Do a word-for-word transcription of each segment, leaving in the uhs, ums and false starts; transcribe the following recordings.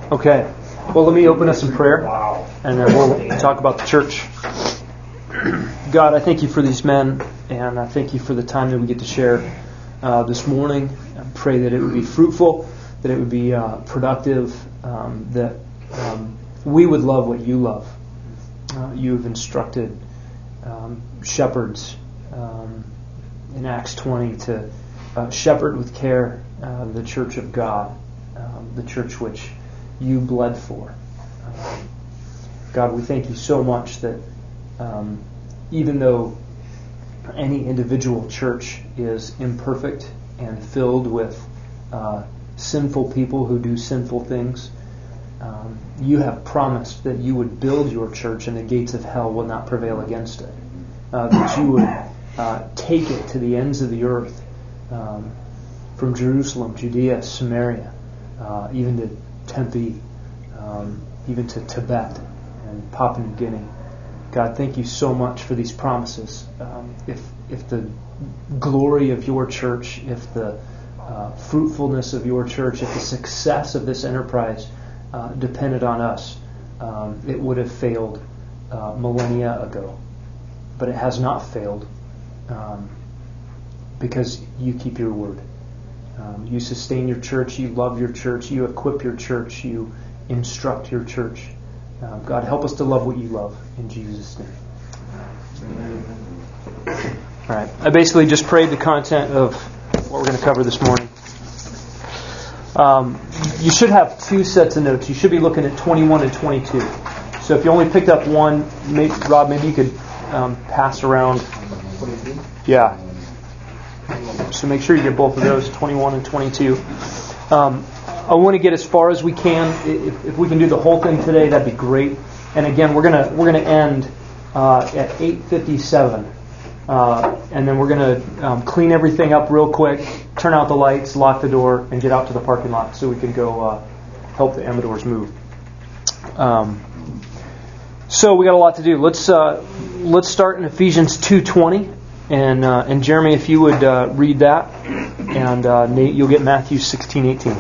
Okay. Well, let me open us in prayer, and then we'll talk about the church. God, I thank you for these men, and I thank you for the time that we get to share uh, this morning. I pray that it would be fruitful, that it would be uh, productive, um, that um, we would love what you love. Uh, you have instructed um, shepherds um, in Acts twenty to uh, shepherd with care uh, the church of God, um, the church which you bled for. Um, God, we thank you so much that um, even though any individual church is imperfect and filled with uh, sinful people who do sinful things, um, you have promised that you would build your church and the gates of hell will not prevail against it. Uh, that you would uh, take it to the ends of the earth, um, from Jerusalem, Judea, Samaria, uh, even to Tempe, um, even to Tibet and Papua New Guinea. God, thank you so much for these promises. Um, if if the glory of your church, if the uh, fruitfulness of your church, if the success of this enterprise uh, depended on us, um, it would have failed uh, millennia ago. But it has not failed um, because you keep your word. Um, you sustain your church, you love your church, you equip your church, you instruct your church. Um, God, help us to love what you love. In Jesus' name. Amen. All right. I basically just prayed the content of what we're going to cover this morning. Um, you should have two sets of notes. You should be looking at twenty-one and twenty-two. So if you only picked up one, maybe, Rob, maybe you could um, pass around. Yeah. So make sure you get both of those, twenty-one and twenty-two. Um, I want to get as far as we can. If, if we can do the whole thing today, that'd be great. And again, we're gonna we're gonna end uh, at eight fifty-seven, uh, and then we're gonna um, clean everything up real quick, turn out the lights, lock the door, and get out to the parking lot so we can go uh, help the Amadors move. Um, so we got a lot to do. Let's uh, let's start in Ephesians two twenty. And uh, and Jeremy, if you would uh, read that, and uh, Nate, you'll get Matthew sixteen eighteen.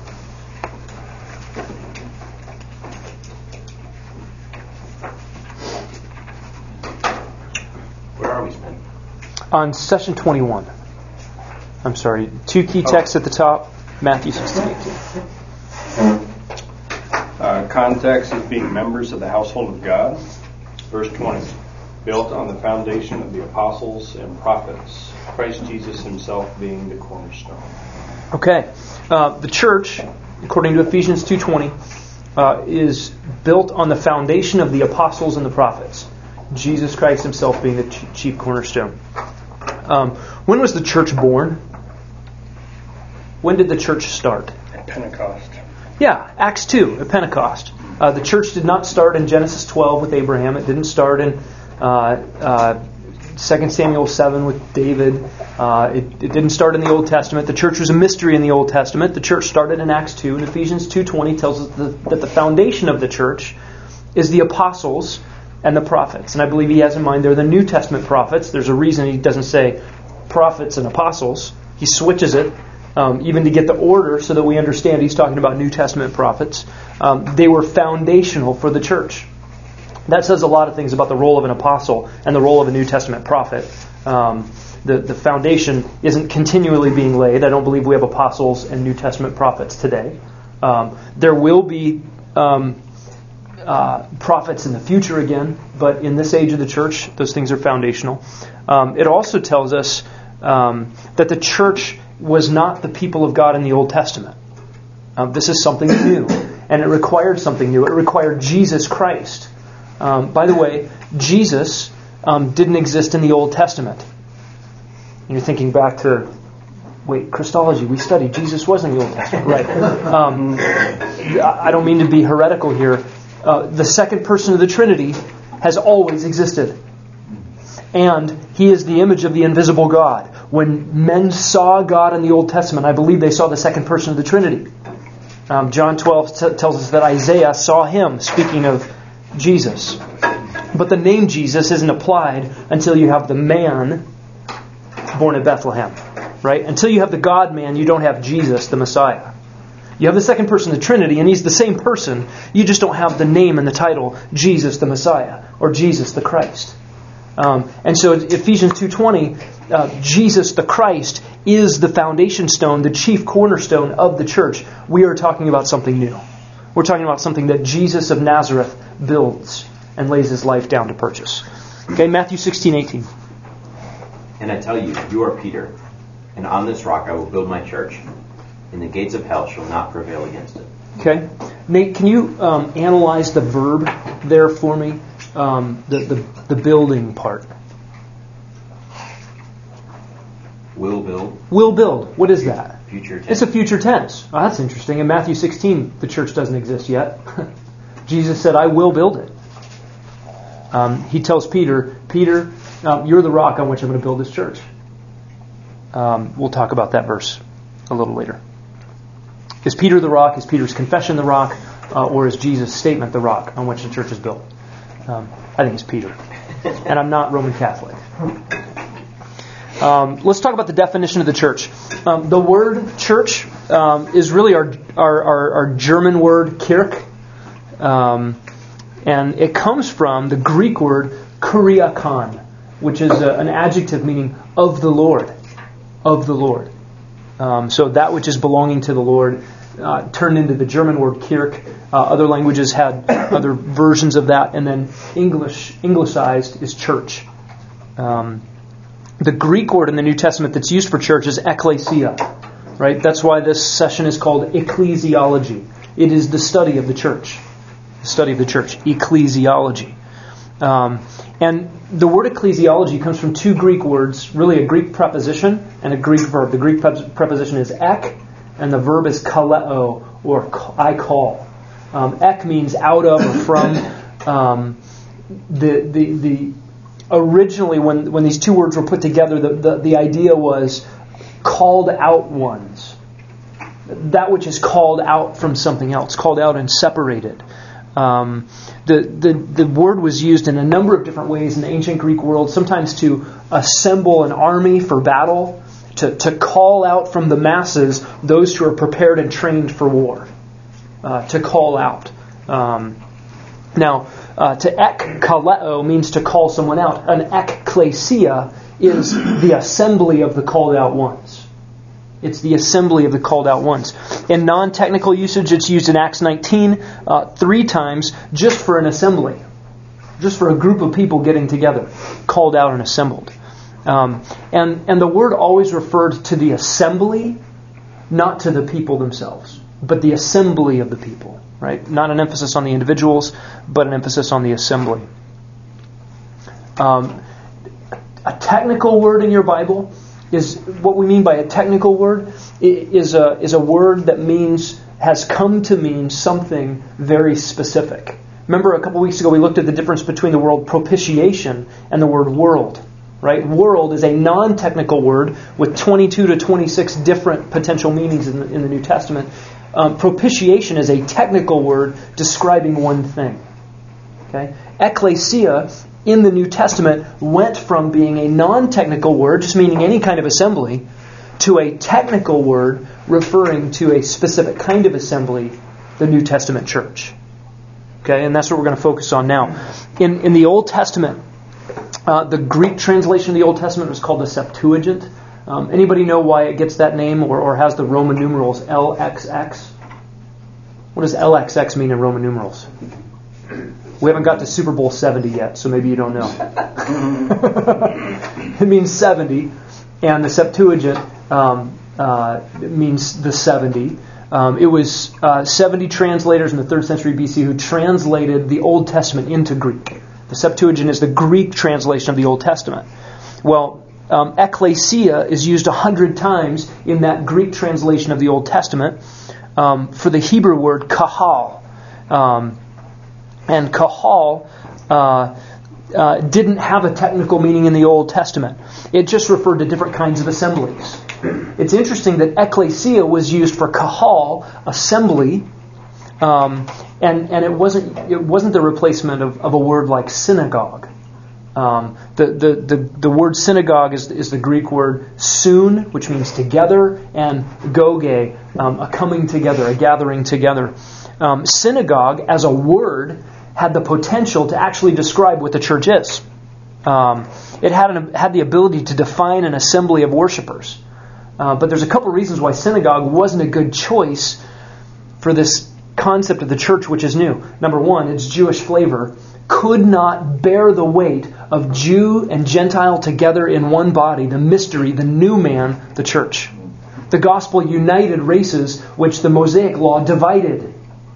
Where are we, Ben? On session twenty-one. I'm sorry, two key texts at the top, Matthew sixteen eighteen. Uh, context is being members of the household of God. Verse twenty. Built on the foundation of the apostles and prophets, Christ Jesus himself being the cornerstone. Okay. Uh, the church, according to Ephesians two twenty, uh, is built on the foundation of the apostles and the prophets, Jesus Christ himself being the chief cornerstone. Um, when was the church born? When did the church start? At Pentecost. Yeah, Acts two, at Pentecost. Uh, the church did not start in Genesis twelve with Abraham. It didn't start in Uh, uh, Second Samuel seven with David. Uh, it, it didn't start in the Old Testament. The church was a mystery in the Old Testament. The church started in Acts two, and Ephesians two twenty tells us that, that the foundation of the church is the apostles and the prophets. And I believe he has in mind they're the New Testament prophets. There's a reason he doesn't say prophets and apostles. He switches it, um, even to get the order so that we understand he's talking about New Testament prophets. Um, they were foundational for the church. That says a lot of things about the role of an apostle and the role of a New Testament prophet. Um, the, the foundation isn't continually being laid. I don't believe we have apostles and New Testament prophets today. Um, there will be um, uh, prophets in the future again, but in this age of the church, those things are foundational. Um, it also tells us um, that the church was not the people of God in the Old Testament. Um, this is something new, and it required something new. It required Jesus Christ. Um, by the way, Jesus um, didn't exist in the Old Testament. And you're thinking back to, wait, Christology, we studied Jesus was in the Old Testament. Right. Um, I don't mean to be heretical here. Uh, the second person of the Trinity has always existed. And he is the image of the invisible God. When men saw God in the Old Testament, I believe they saw the second person of the Trinity. Um, John twelve t- tells us that Isaiah saw him, speaking of Jesus. But the name Jesus isn't applied until you have the man born in Bethlehem. Right? Until you have the God-man, you don't have Jesus, the Messiah. You have the second person of the Trinity, and He's the same person. You just don't have the name and the title, Jesus the Messiah, or Jesus the Christ. Um, and so Ephesians two twenty, uh, Jesus the Christ is the foundation stone, the chief cornerstone of the church. We are talking about something new. We're talking about something that Jesus of Nazareth builds and lays His life down to purchase. Okay, Matthew sixteen eighteen. And I tell you, you are Peter, and on this rock I will build my church, and the gates of hell shall not prevail against it. Okay. Nate, can you um, analyze the verb there for me? Um, the, the the building part. Will build. Will build. What is that? Future tense. It's a future tense. Oh, that's interesting. In Matthew sixteen, the church doesn't exist yet. Jesus said, I will build it. Um, he tells Peter, Peter, um, you're the rock on which I'm going to build this church. Um, we'll talk about that verse a little later. Is Peter the rock? Is Peter's confession the rock? Uh, or is Jesus' statement the rock on which the church is built? Um, I think it's Peter. And I'm not Roman Catholic. Um, let's talk about the definition of the church. Um, the word church um, is really our, our, our, our German word kirch. Um, and it comes from the Greek word kuriakon, which is a, an adjective meaning of the Lord. Of the Lord. Um, so that which is belonging to the Lord uh, turned into the German word kirch. Uh, other languages had other versions of that, and then English, Englishized is church. Um, the Greek word in the New Testament that's used for church is ekklesia, right? That's why this session is called ecclesiology. It is the study of the church, the study of the church, ecclesiology. Um, and the word ecclesiology comes from two Greek words, really a Greek preposition and a Greek verb. The Greek preposition is ek, and the verb is kaleo, or I call. Um, ek means out of or from. Um, the the the originally when when these two words were put together, the, the the idea was called out ones. That which is called out from something else, called out and separated. Um, the, the the word was used in a number of different ways in the ancient Greek world, sometimes to assemble an army for battle, to, to call out from the masses those who are prepared and trained for war, uh, to call out. Um, now, uh, to ekkaleo means to call someone out. An ekklesia is the assembly of the called out ones. It's the assembly of the called out ones. In non-technical usage, it's used in Acts nineteen uh, three times just for an assembly, just for a group of people getting together, called out and assembled. Um, and, and the word always referred to the assembly, not to the people themselves, but the assembly of the people, right? Not an emphasis on the individuals, but an emphasis on the assembly. Um, a technical word in your Bible is what we mean by a technical word is a is a word that means has come to mean something very specific. Remember a couple weeks ago we looked at the difference between the word propitiation and the word world, right? World is a non-technical word with twenty-two to twenty-six different potential meanings in the, in the New Testament. Um, propitiation is a technical word describing one thing. Okay, ekklesia in the New Testament went from being a non-technical word, just meaning any kind of assembly, to a technical word referring to a specific kind of assembly, the New Testament church. Okay, and that's what we're going to focus on now. In in the Old Testament, uh, the Greek translation of the Old Testament was called the Septuagint. Um, anybody know why it gets that name or, or has the Roman numerals L X X? What does L X X mean in Roman numerals? We haven't got to Super Bowl seventy yet, so maybe you don't know. It means seventy, and the Septuagint um, uh, means the seventy. Um, it was uh, seventy translators in the third century B C who translated the Old Testament into Greek. The Septuagint is the Greek translation of the Old Testament. Well, um, ekklesia is used a hundred times in that Greek translation of the Old Testament um, for the Hebrew word kahal. Um, And kahal uh, uh, didn't have a technical meaning in the Old Testament. It just referred to different kinds of assemblies. It's interesting that ekklesia was used for kahal, assembly, um, and and it wasn't it wasn't the replacement of, of a word like synagogue. Um, the, the, the, the word synagogue is, is the Greek word soon, which means together, and goge, um, a coming together, a gathering together. Um, synagogue, as a word, had the potential to actually describe what the church is. Um, it had, an, had the ability to define an assembly of worshipers. Uh, but there's a couple reasons why synagogue wasn't a good choice for this concept of the church, which is new. Number one, its Jewish flavor could not bear the weight of Jew and Gentile together in one body, the mystery, the new man, the church. The gospel united races which the Mosaic law divided.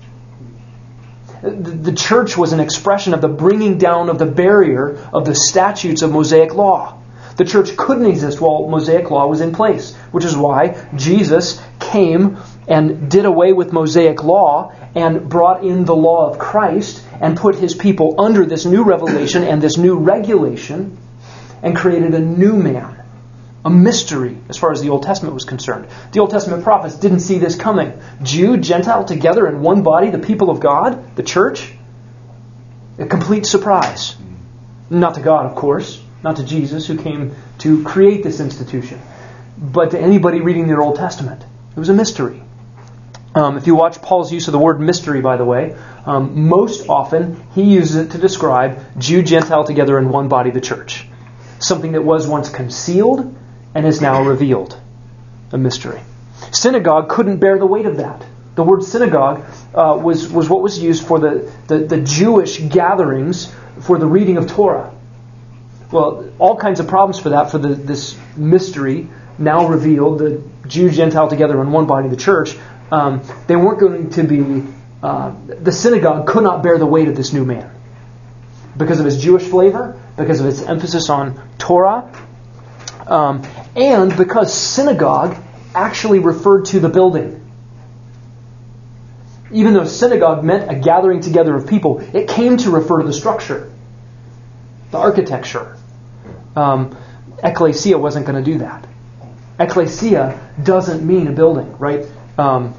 The church was an expression of the bringing down of the barrier of the statutes of Mosaic law. The church couldn't exist while Mosaic law was in place, which is why Jesus came and did away with Mosaic law and brought in the law of Christ and put his people under this new revelation and this new regulation and created a new man, a mystery as far as the Old Testament was concerned. The Old Testament prophets didn't see this coming. Jew, Gentile together in one body, the people of God, the church. A complete surprise. Not to God, of course, not to Jesus who came to create this institution, but to anybody reading their Old Testament. It was a mystery. Um, if you watch Paul's use of the word mystery, by the way, um, most often he uses it to describe Jew, Gentile together in one body, the church. Something that was once concealed and is now revealed. A mystery. Synagogue couldn't bear the weight of that. The word synagogue uh, was, was what was used for the, the, the Jewish gatherings for the reading of Torah. Well, all kinds of problems for that, for the, this mystery now revealed, the Jew, Gentile together in one body, the church. Um, they weren't going to be, uh, the synagogue could not bear the weight of this new man. Because of his Jewish flavor, because of its emphasis on Torah, um, and because synagogue actually referred to the building. Even though synagogue meant a gathering together of people, it came to refer to the structure, the architecture. Um, ecclesia wasn't going to do that. Ecclesia doesn't mean a building, right? Um,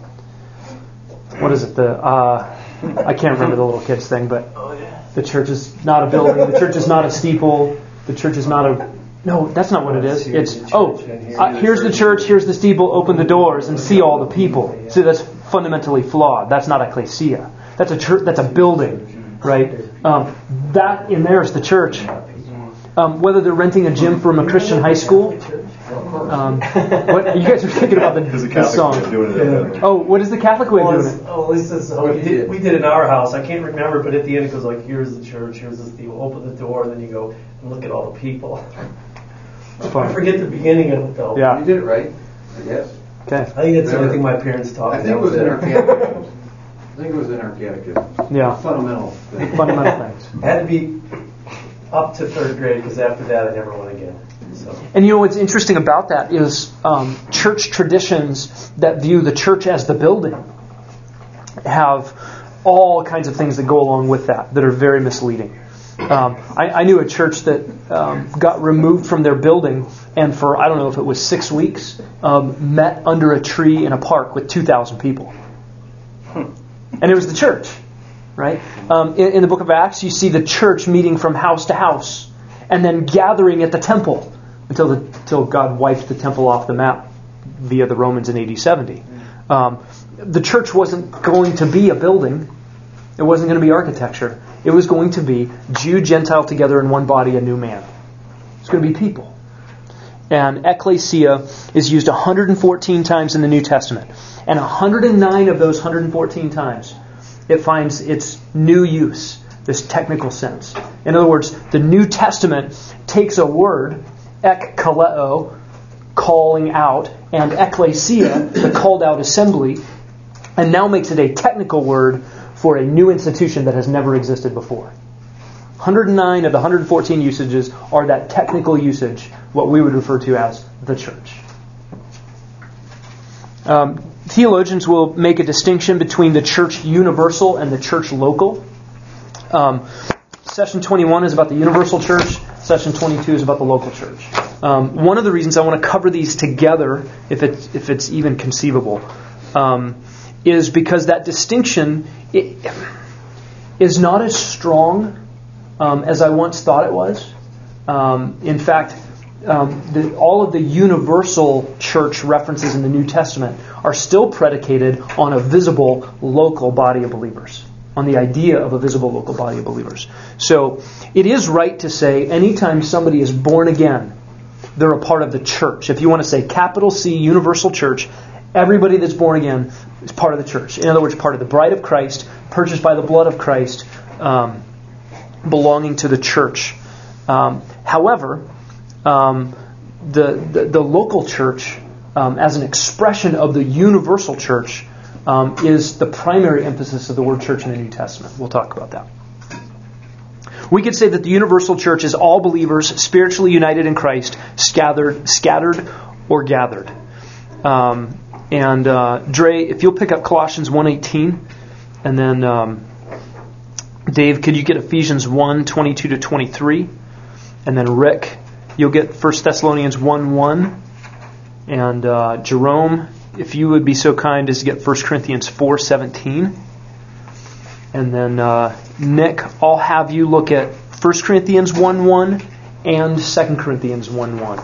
what is it? The uh, I can't remember the little kids thing, but the church is not a building. The church is not a steeple. The church is not a... No, that's not what it is. It's, oh, uh, here's the church, here's the steeple, open the doors and see all the people. See, that's fundamentally flawed. That's not ecclesia. That's a church. That's a building, right? Um, that in there is the church. Um, whether they're renting a gym from a Christian high school. Um, what, you guys are thinking about the, the song. Yeah. Oh, what is the Catholic way well, of doing it? Oh, at least that's how we did. We did it in our house. I can't remember, but at the end it goes like, here's the church, here's the steeple, open the door, and then you go and look at all the people. I forget the beginning of it though. Yeah. You did it right. Yes. Okay. I think that's the only thing my parents taught me. I think it was in our catechism. I think it was in our catechism. Yeah. Fundamental. Fundamental things. Had to be up to third grade because after that I never went again. So. And you know what's interesting about that is um, church traditions that view the church as the building have all kinds of things that go along with that that are very misleading. Um, I, I knew a church that um, got removed from their building and for, I don't know if it was six weeks, um, met under a tree in a park with two thousand people. And it was the church, right? Um, in, in the book of Acts, you see the church meeting from house to house and then gathering at the temple until, the, until God wiped the temple off the map via the Romans in A D seventy. Um, the church wasn't going to be a building. It wasn't going to be architecture. It was going to be Jew, Gentile together in one body, a new man. It's going to be people. And ecclesia is used one hundred fourteen times in the New Testament. And one hundred nine of those one hundred fourteen times, it finds its new use, this technical sense. In other words, the New Testament takes a word, ekkaleo, calling out, and ecclesia, the called out assembly, and now makes it a technical word for a new institution that has never existed before. one hundred nine of the one hundred fourteen usages are that technical usage, what we would refer to as the church. Um, theologians will make a distinction between the church universal and the church local. Um, session twenty-one is about the universal church. Session twenty-two is about the local church. Um, one of the reasons I want to cover these together, if it's, if it's even conceivable, um, is because that distinction it, is not as strong um, as I once thought it was. Um, in fact, um, the, all of the universal church references in the New Testament are still predicated on a visible local body of believers, on the idea of a visible local body of believers. So it is right to say anytime somebody is born again, they're a part of the church. If you want to say capital C, universal church, everybody that's born again is part of the church. In other words, part of the bride of Christ, purchased by the blood of Christ, um, belonging to the church. Um, however, um, the, the the local church, um, as an expression of the universal church, um, is the primary emphasis of the word church in the New Testament. We'll talk about that. We could say that the universal church is all believers spiritually united in Christ, scattered, scattered or gathered. Um, and uh, Dre, if you'll pick up Colossians one eighteen, and then um, Dave, could you get Ephesians one twenty-two to twenty-three? And then Rick, you'll get First Thessalonians one one. And uh, Jerome, if you would be so kind as to get First Corinthians four seventeen. And then uh, Nick, I'll have you look at First Corinthians one one and Second Corinthians one one.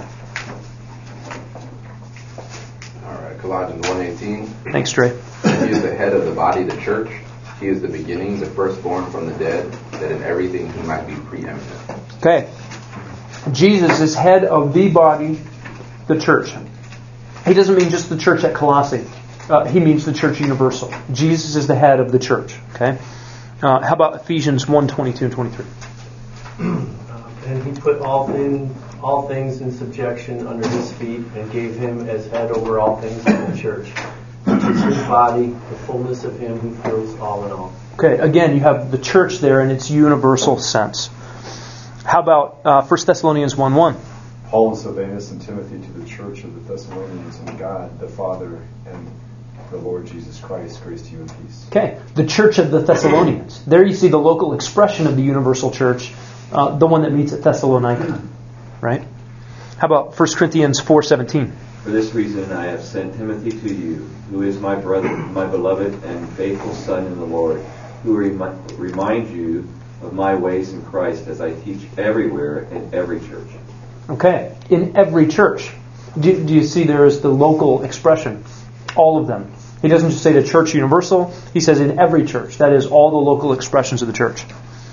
All right, Colossians one eighteen. Thanks, Dre. He is the head of the body, the church. He is the beginning, the firstborn from the dead, that in everything he might be preeminent. Okay. Jesus is head of the body, the church. He doesn't mean just the church at Colossae. Uh, he means the church universal. Jesus is the head of the church. Okay. Uh, how about Ephesians one twenty-two and twenty-three? Uh, and he put all things, all things in subjection under his feet, and gave him as head over all things in the church, which is his body, the fullness of him who fills all in all. Okay. Again, you have the church there in its universal sense. How about uh, First Thessalonians one one? Paul and Silvanus and Timothy to the church of the Thessalonians, and God, the Father, and the Lord Jesus Christ, grace to you and peace. Okay, the church of the Thessalonians. There you see the local expression of the universal church, uh, the one that meets at Thessalonica, right? How about First Corinthians four seventeen? For this reason I have sent Timothy to you, who is my brother, my beloved and faithful son in the Lord, who remi- remind you of my ways in Christ as I teach everywhere in every church. Okay, in every church. Do, do you see there is the local expression? All of them. He doesn't just say the church universal. He says in every church. That is all the local expressions of the church.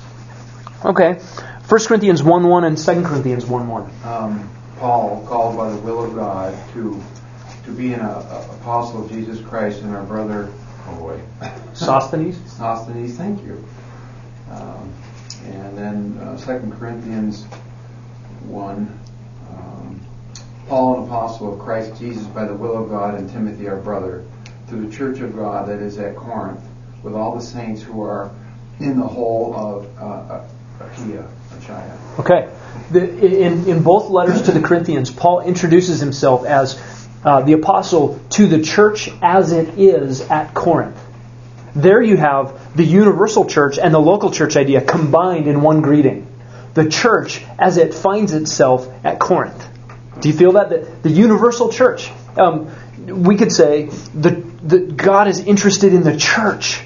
Okay, First Corinthians one one and Second Corinthians one one. Um, Paul, called by the will of God to to be an uh, apostle of Jesus Christ, and our brother, oh boy, Sosthenes. Sosthenes, thank you. Um, and then uh, Second Corinthians one. Um, Paul, an apostle of Christ Jesus by the will of God, and Timothy, our brother, to the church of God that is at Corinth, with all the saints who are in the whole of uh, Achaia. Achaia. Okay. The, in, in both letters to the Corinthians, Paul introduces himself as uh, the apostle to the church as it is at Corinth. There you have the universal church and the local church idea combined in one greeting. The church as it finds itself at Corinth. Do you feel that? The, the universal church. Um, we could say that God is interested in the church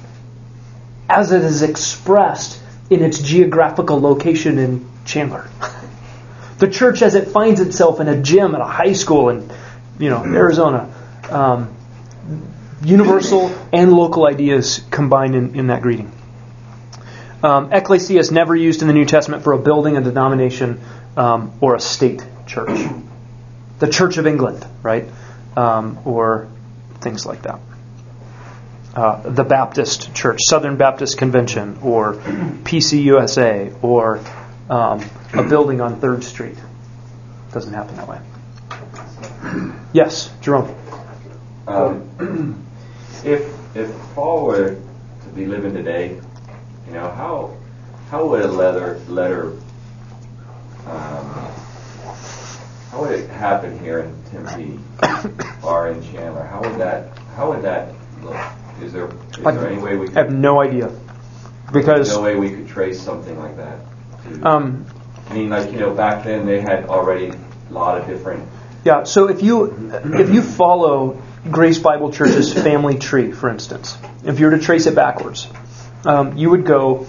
as it is expressed in its geographical location in Chandler. The church as it finds itself in a gym at a high school in, you know, Arizona. Um, universal and local ideas combined in, in that greeting. Um, ecclesia is never used in the New Testament for a building, a denomination, um, or a state church. The Church of England, right? Um, or things like that. Uh, the Baptist Church, Southern Baptist Convention, or P C U S A, or um, a building on third Street. Doesn't happen that way. Yes, Jerome. Um, if if Paul were to be living today, you know, how how would a letter letter um, how would it happen here in Tempe or in Chandler? How would that how would that look? Is there is there any way we could, I have no idea. Because no way we could trace something like that? To, um, I mean, like, you know, back then they had already a lot of different. Yeah. So if you if you follow Grace Bible Church's family tree, for instance, if you were to trace it backwards, um, you would go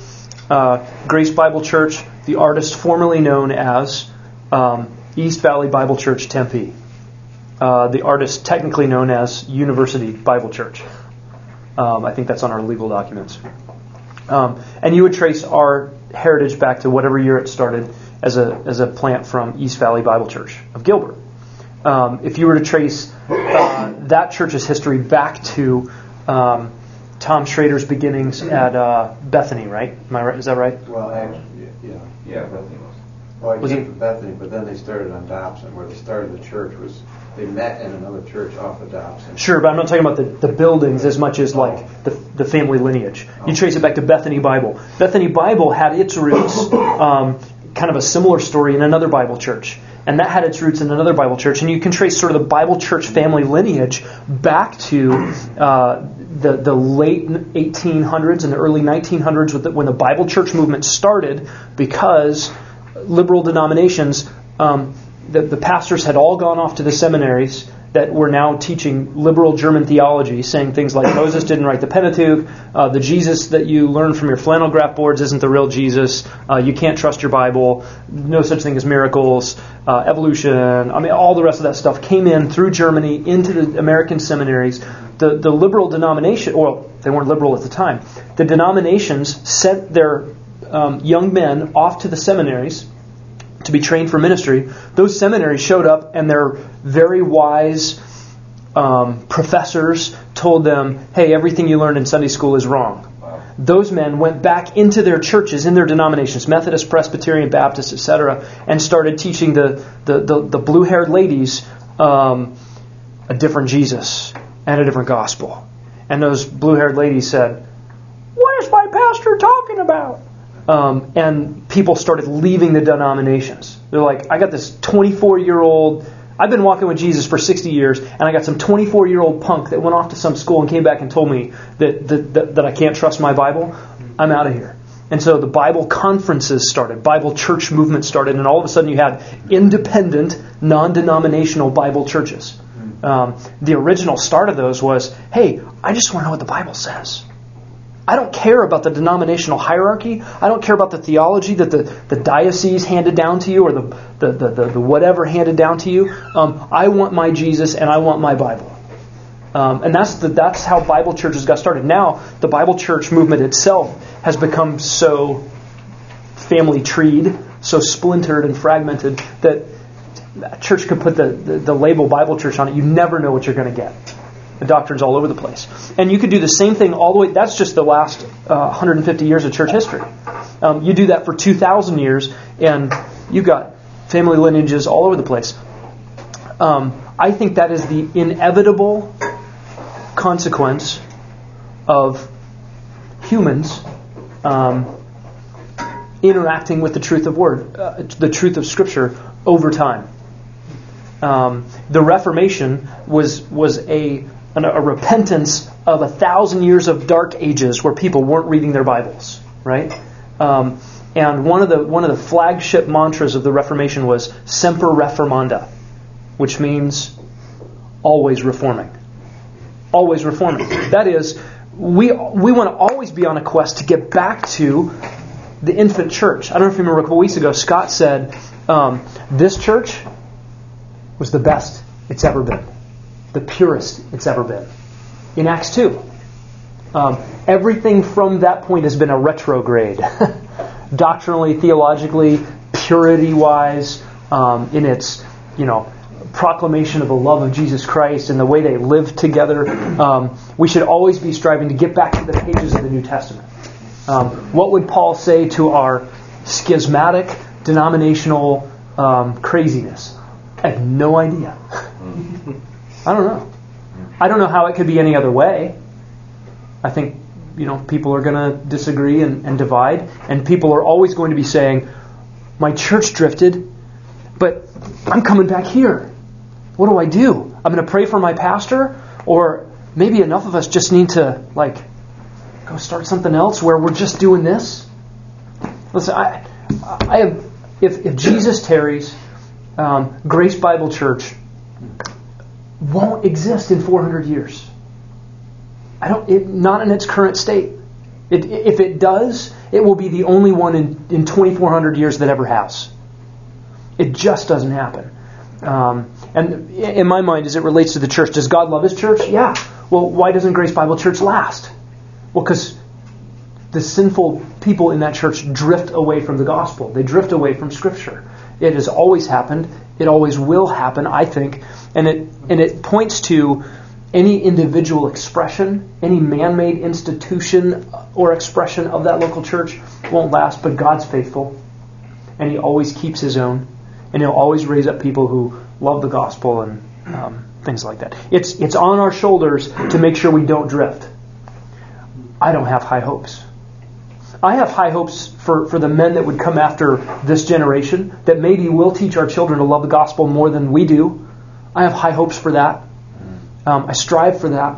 uh, Grace Bible Church, the artist formerly known as um, East Valley Bible Church Tempe. Uh, the artist technically known as University Bible Church. Um, I think that's on our legal documents. Um, and you would trace our heritage back to whatever year it started as a as a plant from East Valley Bible Church of Gilbert. Um, if you were to trace uh, that church's history back to um, Tom Schrader's beginnings at uh, Bethany, right? Am I right? Is that right? Well, actually, yeah. Yeah, Bethany was. Well, I Was came it- from Bethany, but then they started on Dobson. Where they started the church was they met in another church off of Dobson. Sure, but I'm not talking about the, the buildings as much as like the, the family lineage. You trace it back to Bethany Bible. Bethany Bible had its roots, um, kind of a similar story in another Bible church. And that had its roots in another Bible church. And you can trace sort of the Bible church family lineage back to uh, the, the late eighteen hundreds and the early nineteen hundreds with the, when the Bible church movement started, because liberal denominations, um, the, the pastors had all gone off to the seminaries that were now teaching liberal German theology, saying things like Moses didn't write the Pentateuch, uh, the Jesus that you learn from your flannel graph boards isn't the real Jesus, uh, you can't trust your Bible, no such thing as miracles, uh, evolution, I mean, all the rest of that stuff came in through Germany into the American seminaries. The, the liberal denomination, well, they weren't liberal at the time, the denominations sent their um, young men off to the seminaries to be trained for ministry. Those seminaries showed up, and their very wise um, professors told them, hey, everything you learned in Sunday school is wrong. Wow. Those men went back into their churches, in their denominations, Methodist, Presbyterian, Baptist, et cetera, and started teaching the, the, the, the blue-haired ladies um, a different Jesus and a different gospel. And those blue-haired ladies said, what is my pastor talking about? Um, and people started leaving the denominations. They're like, I got this twenty-four-year-old, I've been walking with Jesus for sixty years, and I got some twenty-four-year-old punk that went off to some school and came back and told me that, that, that, that I can't trust my Bible. I'm out of here. And so the Bible conferences started, Bible church movement started, and all of a sudden you had independent, non-denominational Bible churches. Um, the original start of those was, hey, I just want to know what the Bible says. I don't care about the denominational hierarchy. I don't care about the theology that the, the diocese handed down to you or the, the, the, the, the whatever handed down to you. Um, I want my Jesus and I want my Bible. Um, and that's the, that's how Bible churches got started. Now, the Bible church movement itself has become so family treed, so splintered and fragmented that a church could put the, the, the label Bible church on it. You never know what you're going to get. The doctrine's all over the place. And you could do the same thing all the way. That's just the last uh, one hundred fifty years of church history. Um, you do that for two thousand years, and you've got family lineages all over the place. Um, I think that is the inevitable consequence of humans um, interacting with the truth of Word, uh, the truth of Scripture over time. Um, the Reformation was was a a repentance of a thousand years of dark ages where people weren't reading their Bibles, right? Um, and one of the one of the flagship mantras of the Reformation was "Semper Reformanda," which means always reforming, always reforming. That is, we we want to always be on a quest to get back to the infant church. I don't know if you remember a couple weeks ago, Scott said um, this church was the best it's ever been. The purest it's ever been. In Acts two. Um, everything from that point has been a retrograde. Doctrinally, theologically, purity-wise, um, in its, you know, proclamation of the love of Jesus Christ and the way they live together. Um, we should always be striving to get back to the pages of the New Testament. Um, what would Paul say to our schismatic, denominational um, craziness? I have no idea. I don't know. I don't know how it could be any other way. I think, you know, people are going to disagree and, and divide, and people are always going to be saying, my church drifted, but I'm coming back here. What do I do? I'm going to pray for my pastor, or maybe enough of us just need to, like, go start something else where we're just doing this. Listen, I, I have, if, if Jesus tarries, um, Grace Bible Church won't exist in four hundred years. I don't. It, not in its current state. It, if it does, it will be the only one in, in twenty-four hundred years that ever has. It just doesn't happen. Um, and in my mind, as it relates to the church, does God love His church? Yeah. Well, why doesn't Grace Bible Church last? Well, because the sinful people in that church drift away from the gospel. They drift away from Scripture. It has always happened. It always will happen, I think. And it and it points to any individual expression, any man-made institution or expression of that local church won't last, but God's faithful. And He always keeps His own. And He'll always raise up people who love the gospel and um, things like that. It's it's on our shoulders to make sure we don't drift. I don't have high hopes. I have high hopes for, for the men that would come after this generation that maybe will teach our children to love the gospel more than we do. I have high hopes for that. Um, I strive for that.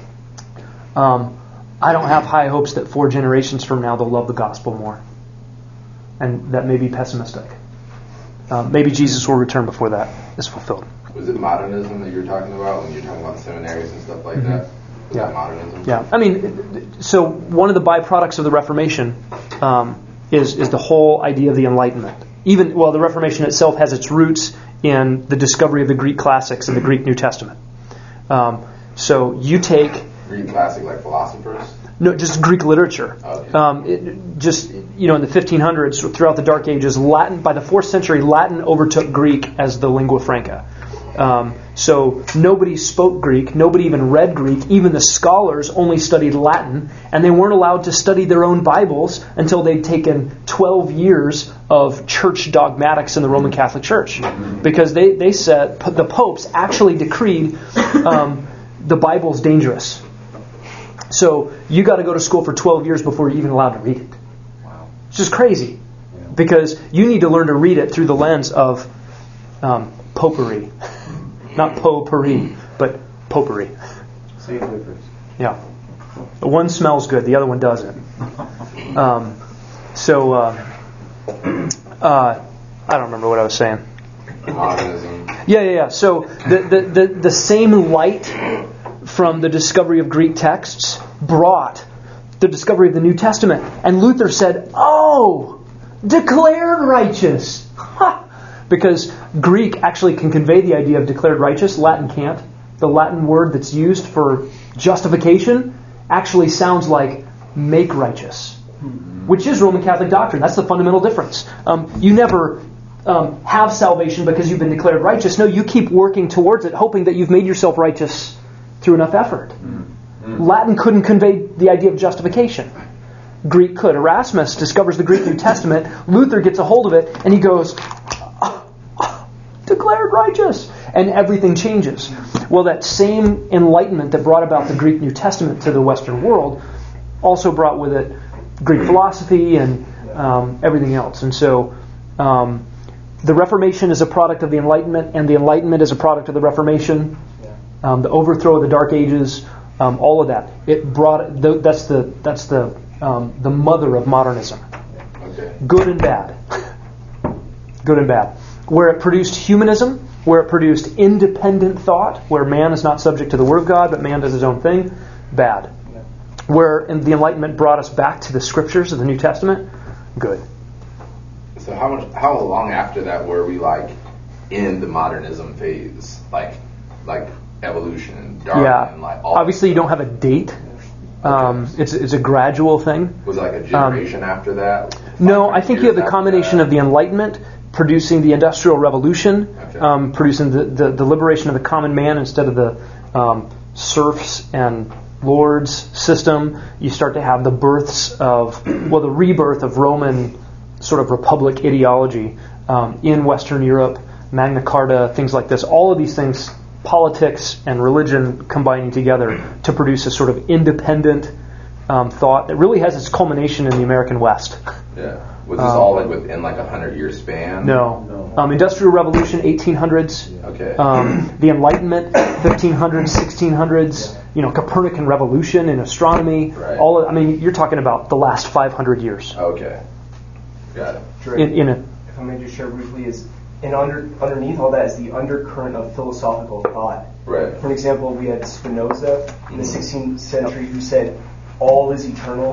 Um, I don't have high hopes that four generations from now they'll love the gospel more. And that may be pessimistic. Uh, maybe Jesus will return before that is fulfilled. Was it modernism that you were talking about when you were talking about seminaries and stuff like mm-hmm. that? Was yeah. that modernism? Yeah. I mean, so one of the byproducts of the Reformation um, is is the whole idea of the Enlightenment. Even well, the Reformation itself has its roots in the discovery of the Greek classics and the Greek New Testament. Um, so you take Greek classic like philosophers. No, just Greek literature. Okay. Um, it, just you know, in the fifteen hundreds, throughout the Dark Ages, Latin by the fourth century, Latin overtook Greek as the lingua franca. Um, so nobody spoke Greek, nobody even read Greek. Even the scholars only studied Latin, and they weren't allowed to study their own Bibles until they'd taken twelve years of church dogmatics in the Roman Catholic Church, because they they said the popes actually decreed um, the Bible's dangerous. So you got to go to school for twelve years before you're even allowed to read it. Wow. It's just crazy, yeah. Because you need to learn to read it through the lens of um, popery. Not potpourri, but popery. Same difference. Yeah. One smells good, the other one doesn't. Um, so, uh, uh, I don't remember what I was saying. Modernism. Yeah, yeah, yeah. So the, the, the, the same light from the discovery of Greek texts brought the discovery of the New Testament. And Luther said, oh, declared righteous. Ha! Because Greek actually can convey the idea of declared righteous. Latin can't. The Latin word that's used for justification actually sounds like make righteous, which is Roman Catholic doctrine. That's the fundamental difference. Um, you never um, have salvation because you've been declared righteous. No, you keep working towards it, hoping that you've made yourself righteous through enough effort. Mm-hmm. Latin couldn't convey the idea of justification. Greek could. Erasmus discovers the Greek New Testament. Luther gets a hold of it, and he goes, declared righteous, and everything changes. Well, that same enlightenment that brought about the Greek New Testament to the Western world also brought with it Greek philosophy and um, everything else. And so um, the Reformation is a product of the Enlightenment, and the Enlightenment is a product of the Reformation. Um, the overthrow of the Dark Ages, um, all of that. It brought the, that's the that's the um, the mother of modernism. Okay. Good and bad. Good and bad. Where it produced humanism, where it produced independent thought, where man is not subject to the Word of God, but man does his own thing, bad. Yeah. Where in the Enlightenment brought us back to the Scriptures of the New Testament, good. So how much, how long after that were we like in the modernism phase, like, like evolution and Darwin yeah. and like all? Obviously, you don't have a date. Um, it's it's a gradual thing. Was it like a generation um, after that? No, I think you have the combination that? of the Enlightenment producing the Industrial Revolution, okay. um, producing the, the, the liberation of the common man instead of the um, serfs and lords system. You start to have the births of, well, the rebirth of Roman sort of republic ideology um, in Western Europe, Magna Carta, things like this. All of these things, politics and religion combining together to produce a sort of independent um, thought that really has its culmination in the American West. Yeah. Was this um, all like within like a hundred year span? No. no. Um, Industrial Revolution, eighteen hundreds. Okay. Um, the Enlightenment, fifteen hundreds, sixteen hundreds. You know, Copernican Revolution in astronomy. Right. All. Of, I mean, you're talking about the last five hundred years. Okay. Got it. In, in a, if I may just share briefly, is and under underneath all that is the undercurrent of philosophical thought. Right. For example, we had Spinoza in the sixteenth century who said all is eternal.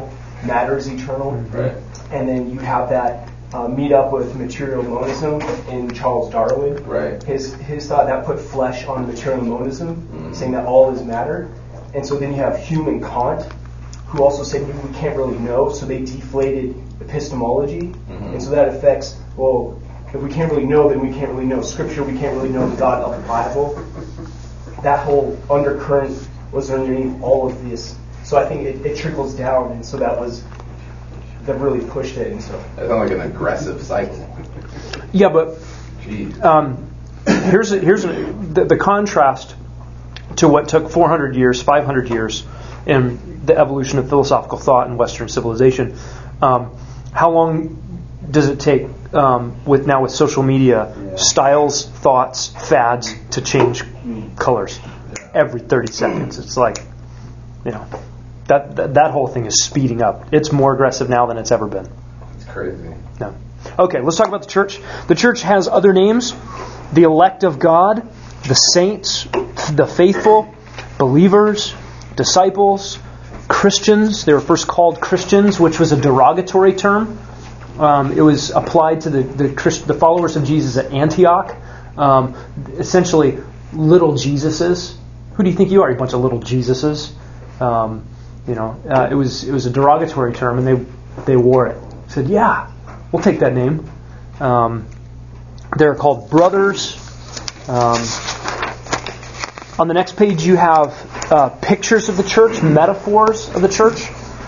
matter is eternal. Right. And then you have that uh, meet up with material monism in Charles Darwin. Right. His his thought that put flesh on material monism, Mm-hmm. saying that all is matter. And so then you have Hume and Kant, who also said we we can't really know, so they deflated epistemology. Mm-hmm. And so that affects, well, if we can't really know, then we can't really know Scripture, we can't really know the God of the Bible. That whole undercurrent was underneath all of this. So I think it, it trickles down, and so that was, that really pushed it. And so That sounds like an aggressive cycle. Yeah, but Jeez. um, here's a, here's a, the, the contrast to what took four hundred years, five hundred years in the evolution of philosophical thought in Western civilization. Um, how long does it take um, with now with social media, Yeah. styles, thoughts, fads to change colors every thirty seconds? It's like, you know, that, that that whole thing is speeding up. It's more aggressive now than it's ever been. It's crazy. No. Okay, let's talk about the church. The church has other names: the elect of God, the saints, the faithful, believers, disciples, Christians. They were first called Christians, which was a derogatory term. Um, it was applied to the the, Christ, the followers of Jesus at Antioch. Um, essentially, little Jesuses. Who do you think you are? You bunch of little Jesuses. Um, you know, uh, it was it was a derogatory term, and they they wore it. Said, yeah, we'll take that name. Um, they're called brothers. Um, on the next page, you have uh, pictures of the church, metaphors of the church.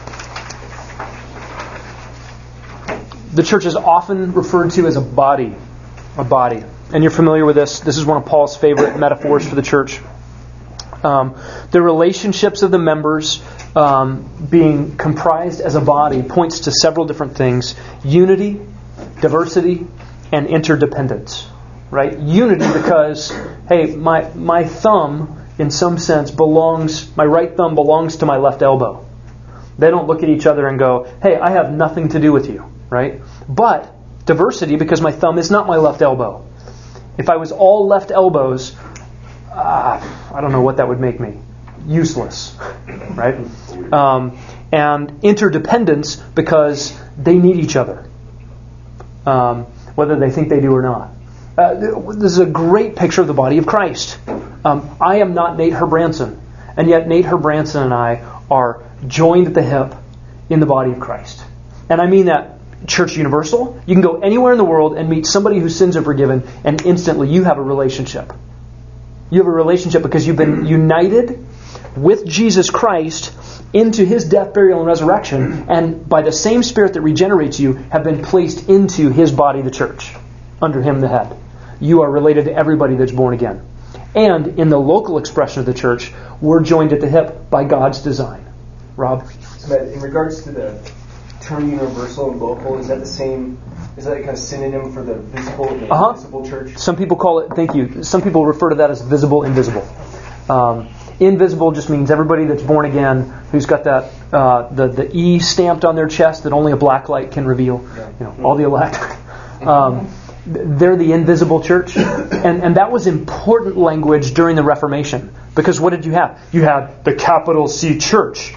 The church is often referred to as a body, a body. And you're familiar with this. This is one of Paul's favorite metaphors for the church. Um, the relationships of the members um, being comprised as a body points to several different things: unity, diversity, and interdependence. Right? Unity because, hey, my my thumb, in some sense, belongs, my right thumb belongs to my left elbow. They don't look at each other and go, hey, I have nothing to do with you. Right? But diversity because my thumb is not my left elbow. If I was all left elbows, uh, I don't know what that would make me. Useless. Right? Um, and interdependence because they need each other. Um, whether they think they do or not. Uh, this is a great picture of the body of Christ. Um, I am not Nate Herbranson, and yet Nate Herbranson and I are joined at the hip in the body of Christ. And I mean that church universal. You can go anywhere in the world and meet somebody whose sins are forgiven, and instantly you have a relationship. You have a relationship because you've been united with Jesus Christ into His death, burial, and resurrection, and by the same Spirit that regenerates you, have been placed into His body, the church, under Him, the head. You are related to everybody that's born again. And in the local expression of the church, we're joined at the hip by God's design. Rob? But in regards to the term universal and local, is that the same, is that a kind of synonym for the visible and the uh-huh. invisible church? Some people call it, thank you, some people refer to that as visible, invisible. Um, invisible just means everybody that's born again, who's got that, uh, the, the E stamped on their chest that only a black light can reveal. Yeah. You know, all the elect. um, they're the invisible church. And, and that was important language during the Reformation. Because what did you have? You had the capital C church.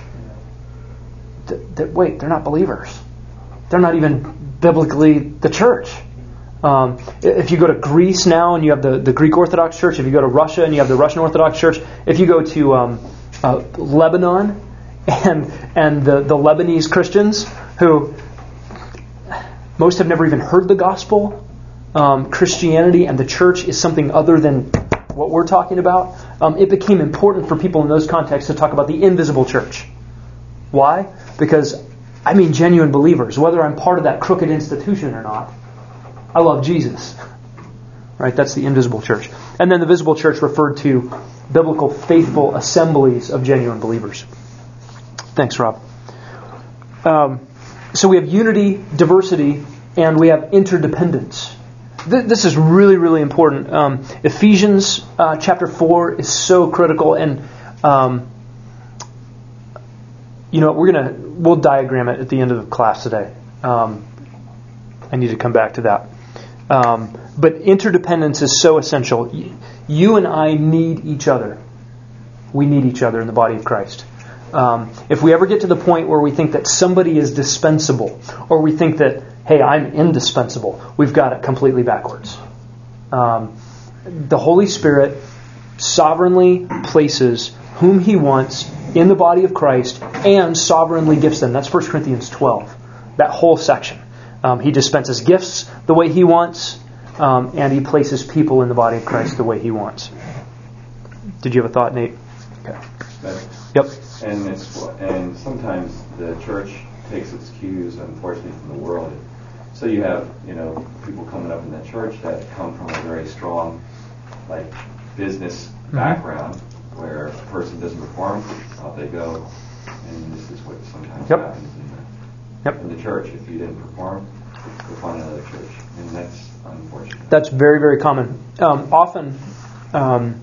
Th- th- wait, they're not believers. They're not even biblically the church. Um, if you go to Greece now and you have the, the Greek Orthodox Church, if you go to Russia and you have the Russian Orthodox Church, if you go to um, uh, Lebanon and and the, the Lebanese Christians who most have never even heard the gospel, um, Christianity and the church is something other than what we're talking about. Um, it became important for people in those contexts to talk about the invisible church. Why? Because I mean genuine believers, whether I'm part of that crooked institution or not. I love Jesus. Right? That's the invisible church. And then the visible church referred to biblical faithful assemblies of genuine believers. Thanks, Rob. Um, so we have unity, diversity, and we have interdependence. Th- this is really, really important. Um, Ephesians uh, chapter four is so critical, and um, you know we're gonna we'll diagram it at the end of the class today. Um, I need to come back to that. Um, but interdependence is so essential. You and I need each other. We need each other in the body of Christ. Um, if we ever get to the point where we think that somebody is dispensable, or we think that, hey, I'm indispensable, we've got it completely backwards. Um, the Holy Spirit sovereignly places whom He wants in the body of Christ and sovereignly gifts them. That's First Corinthians twelve, that whole section. Um, he dispenses gifts the way He wants, um, and He places people in the body of Christ the way He wants. Did you have a thought, Nate? Okay. Yep. And it's and sometimes the church takes its cues, unfortunately, from the world. So you have, you know, people coming up in the church that come from a very strong, like, business mm-hmm. background, where a person doesn't perform, out they go, and this is what sometimes yep. happens in the, yep. in the church. If you didn't perform, you'll find another church, and that's unfortunate. That's very, very common. Um, often, um,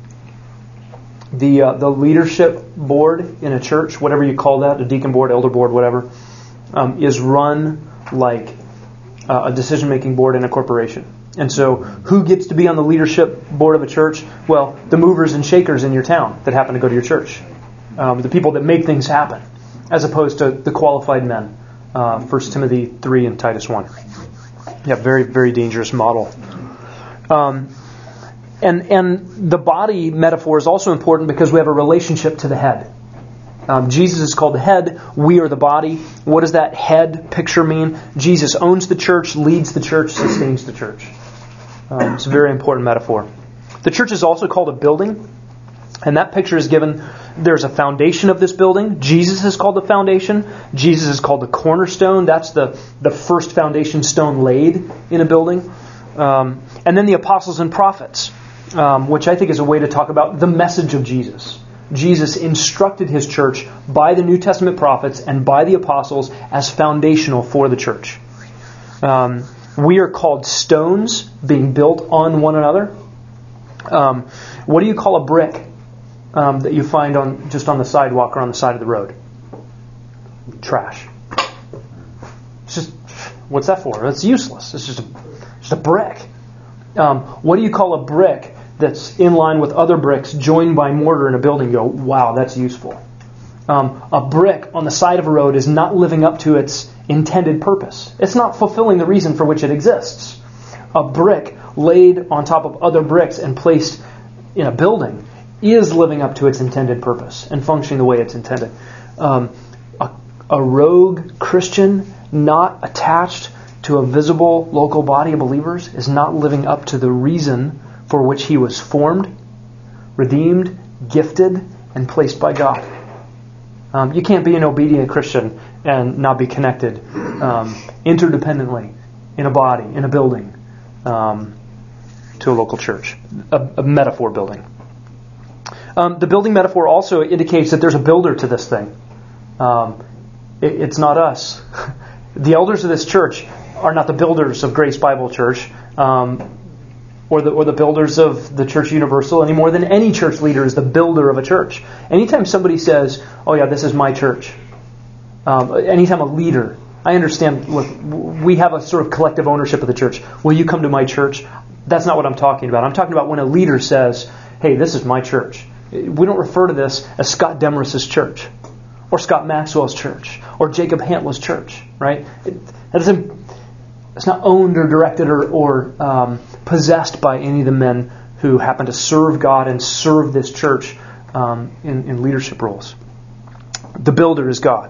the uh, the leadership board in a church, whatever you call that, a deacon board, elder board, whatever, um, is run like uh, a decision-making board in a corporation. And so, who gets to be on the leadership board of a church? Well, the movers and shakers in your town that happen to go to your church. Um, the people that make things happen, as opposed to the qualified men. Uh, First Timothy three and Titus one. Yeah, very, very dangerous model. Um, and and the body metaphor is also important because we have a relationship to the head. Um, Jesus is called the head. We are the body. What does that head picture mean? Jesus owns the church, leads the church, sustains the church. Um, it's a very important metaphor. The church is also called a building. And that picture is given, there's a foundation of this building. Jesus is called the foundation. Jesus is called the cornerstone. That's the, the first foundation stone laid in a building. Um, and then the apostles and prophets, um, which I think is a way to talk about the message of Jesus. Jesus instructed His church by the New Testament prophets and by the apostles as foundational for the church. Um, we are called stones being built on one another. Um, what do you call a brick um, that you find on just on the sidewalk or on the side of the road? Trash. It's just, what's that for? It's useless. It's just a, just a brick. Um, what do you call a brick that's in line with other bricks joined by mortar in a building? You go, wow, that's useful. Um, a brick on the side of a road is not living up to its intended purpose. It's not fulfilling the reason for which it exists. A brick laid on top of other bricks and placed in a building is living up to its intended purpose and functioning the way it's intended. Um, a, a rogue Christian not attached to a visible local body of believers is not living up to the reason for which he was formed, redeemed, gifted, and placed by God. Um, you can't be an obedient Christian and not be connected um, interdependently in a body, in a building, um, to a local church, a, a metaphor building. Um, the building metaphor also indicates that there's a builder to this thing. Um, it, it's not us. The elders of this church are not the builders of Grace Bible Church, um, or the or the builders of the Church Universal any more than any church leader is the builder of a church. Anytime somebody says, "Oh yeah, this is my church," um, anytime a leader, I understand. Look, we have a sort of collective ownership of the church. Will you come to my church? That's not what I'm talking about. I'm talking about when a leader says, "Hey, this is my church." We don't refer to this as Scott Demarest' church, or Scott Maxwell's church, or Jacob Hantla's church, right? It, that doesn't. It's not owned or directed or, or um, possessed by any of the men who happen to serve God and serve this church um, in, in leadership roles. The builder is God.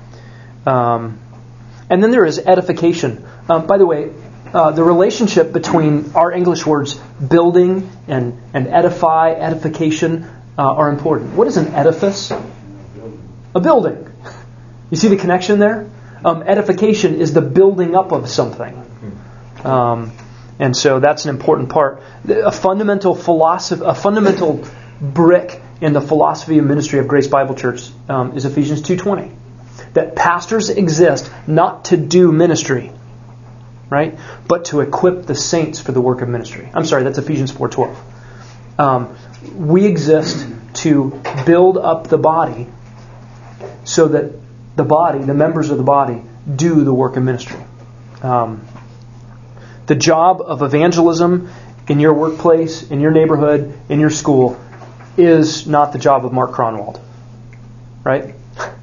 Um, and then there is edification. Um, by the way, uh, the relationship between our English words building and, and edify, edification, uh, are important. What is an edifice? A building. You see the connection there? Um, edification is the building up of something. Um, and so that's an important part. A fundamental philosophy, a fundamental brick in the philosophy and ministry of Grace Bible Church um, is Ephesians two twenty. That pastors exist not to do ministry, right? But to equip the saints for the work of ministry. I'm sorry, that's Ephesians four twelve. Um, we exist to build up the body so that the body, the members of the body, do the work of ministry. Um, the job of evangelism in your workplace, in your neighborhood, in your school, is not the job of Mark Cronwald. Right?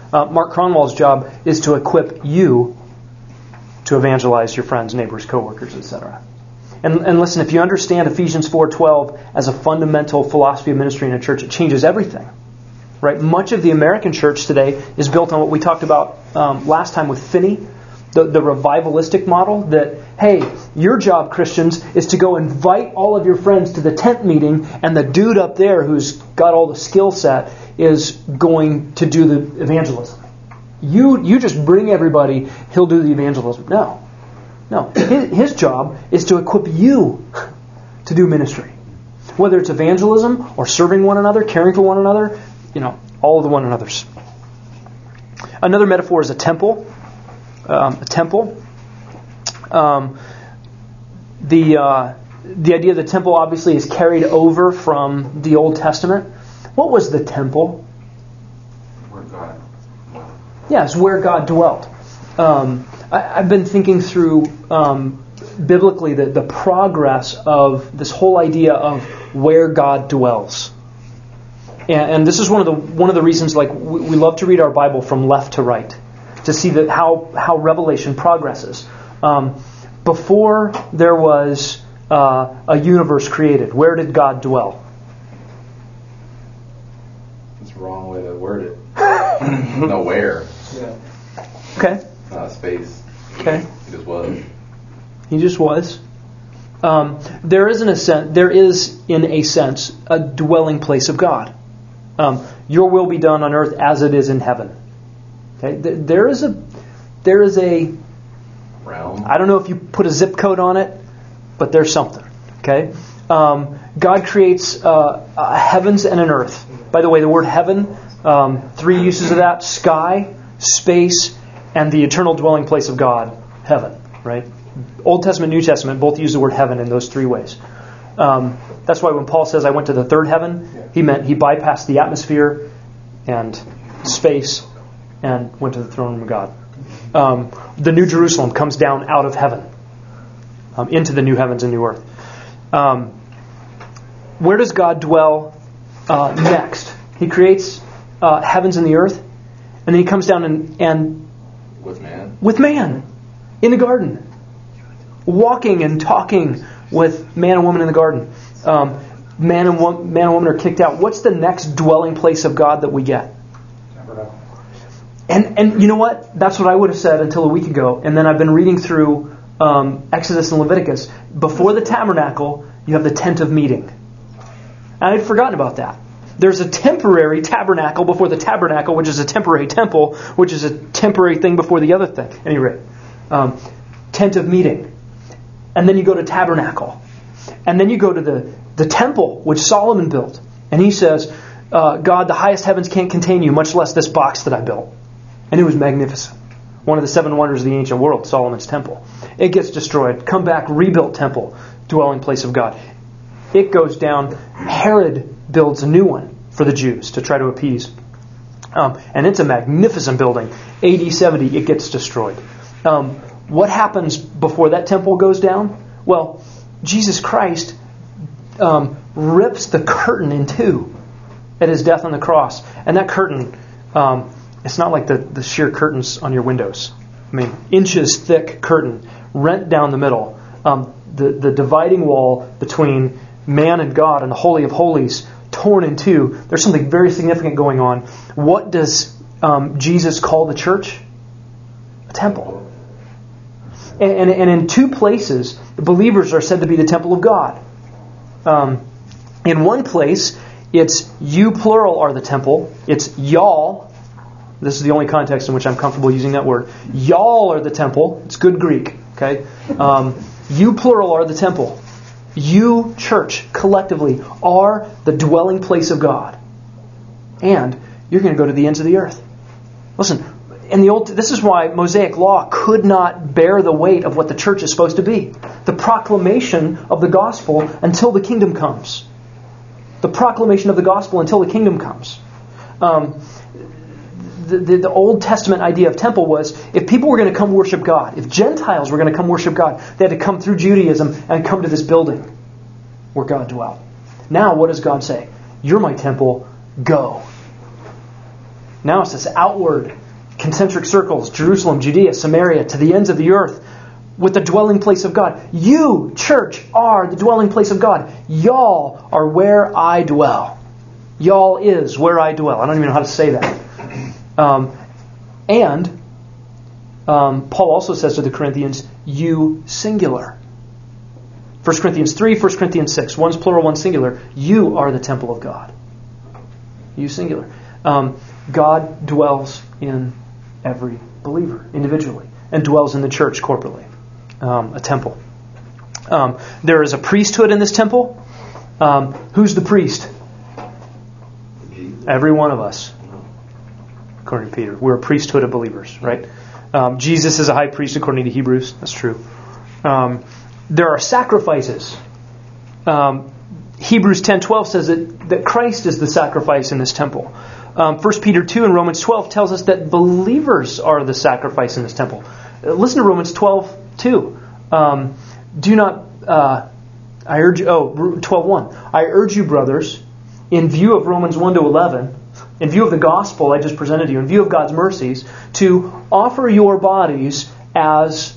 Uh, Mark Cronwall's job is to equip you to evangelize your friends, neighbors, coworkers, et cetera. And, and listen, if you understand Ephesians four twelve as a fundamental philosophy of ministry in a church, it changes everything. Right? Much of the American church today is built on what we talked about um, last time with Finney, the, the revivalistic model that, hey, your job, Christians, is to go invite all of your friends to the tent meeting, and the dude up there who's got all the skill set is going to do the evangelism. You you just bring everybody, he'll do the evangelism. No. No. His, his job is to equip you to do ministry. Whether it's evangelism or serving one another, caring for one another, you know, all of the one another's. Another metaphor is a temple. Um, a temple. Um, the uh, the idea of the temple obviously is carried over from the Old Testament. What was the temple? Where God. Yes, where God dwelt. Um, I, I've been thinking through um, biblically the, the progress of this whole idea of where God dwells. And, and this is one of the one of the reasons, like, we, we love to read our Bible from left to right to see that how how Revelation progresses. Um, before there was uh, a universe created, where did God dwell? That's the wrong way to word it. Nowhere. Yeah. Okay. Not a space. Okay. He just was. He just was. Um, there is, in a sense, there is, in a sense, a dwelling place of God. Um, Your will be done on earth as it is in heaven. Okay. There is a, there is a Realm. I don't know if you put a zip code on it, but there's something. Okay. Um, God creates uh, a heavens and an earth. By the way, the word heaven, um, three uses of that: sky, space, and the eternal dwelling place of God, heaven. Right? Old Testament, New Testament both use the word heaven in those three ways. Um, that's why when Paul says, I went to the third heaven, he meant he bypassed the atmosphere and space and went to the throne room of God. Um, the New Jerusalem comes down out of heaven um, into the new heavens and new earth. Um, where does God dwell uh, next? He creates uh, heavens and the earth, and then he comes down and, and With man. with man in the garden, walking and talking with man and woman in the garden. Um, man and wo- man and woman are kicked out. What's the next dwelling place of God that we get? And and you know what? That's what I would have said until a week ago. And then I've been reading through um, Exodus and Leviticus. Before the tabernacle, you have the tent of meeting. And I'd forgotten about that. There's a temporary tabernacle before the tabernacle, which is a temporary temple, which is a temporary thing before the other thing. At any rate, um, tent of meeting. And then you go to tabernacle. And then you go to the, the temple, which Solomon built. And he says, uh, God, the highest heavens can't contain you, much less this box that I built. And it was magnificent. One of the seven wonders of the ancient world, Solomon's temple. It gets destroyed. Come back, rebuilt temple, dwelling place of God. It goes down. Herod builds a new one for the Jews to try to appease. Um, and it's a magnificent building. A D seventy, it gets destroyed. Um, what happens before that temple goes down? Well, Jesus Christ um, rips the curtain in two at his death on the cross. And that curtain, um, it's not like the, the sheer curtains on your windows. I mean, inches thick curtain, rent down the middle. Um, the, the dividing wall between man and God and the Holy of Holies torn in two. There's something very significant going on. What does um, Jesus call the church? A temple. And, and, and in two places, the believers are said to be the temple of God. Um, in one place, it's you plural are the temple. It's y'all. This is the only context in which I'm comfortable using that word. Y'all are the temple. It's good Greek. Okay. Um, you plural are the temple. You, church, collectively are the dwelling place of God. And you're going to go to the ends of the earth. Listen, in the old, this is why Mosaic law could not bear the weight of what the church is supposed to be. The proclamation of the gospel until the kingdom comes. The proclamation of the gospel until the kingdom comes. Um, the, the, the Old Testament idea of temple was if people were going to come worship God, if Gentiles were going to come worship God, they had to come through Judaism and come to this building where God dwelt. Now what does God say? You're my temple, go. Now it says outward, concentric circles, Jerusalem, Judea, Samaria, to the ends of the earth, with the dwelling place of God. You, church, are the dwelling place of God. Y'all are where I dwell. Y'all is where I dwell. I don't even know how to say that. Um, and um, Paul also says to the Corinthians, you singular. First Corinthians three, First Corinthians six. One's plural, one's singular. You are the temple of God. You singular. Um, God dwells in every believer individually and dwells in the church corporately. Um, a temple. Um, there is a priesthood in this temple. Um, who's the priest? Every one of us. According to Peter. We're a priesthood of believers, right? Um, Jesus is a high priest according to Hebrews. That's true. Um, there are sacrifices. Um, Hebrews ten twelve says that, that Christ is the sacrifice in this temple. Um, First Peter two and Romans twelve tells us that believers are the sacrifice in this temple. Uh, listen to Romans twelve two. Um, do not, uh, I urge you, oh, twelve one. I urge you, brothers, in view of Romans one to eleven, in view of the gospel I just presented to you, in view of God's mercies, to offer your bodies as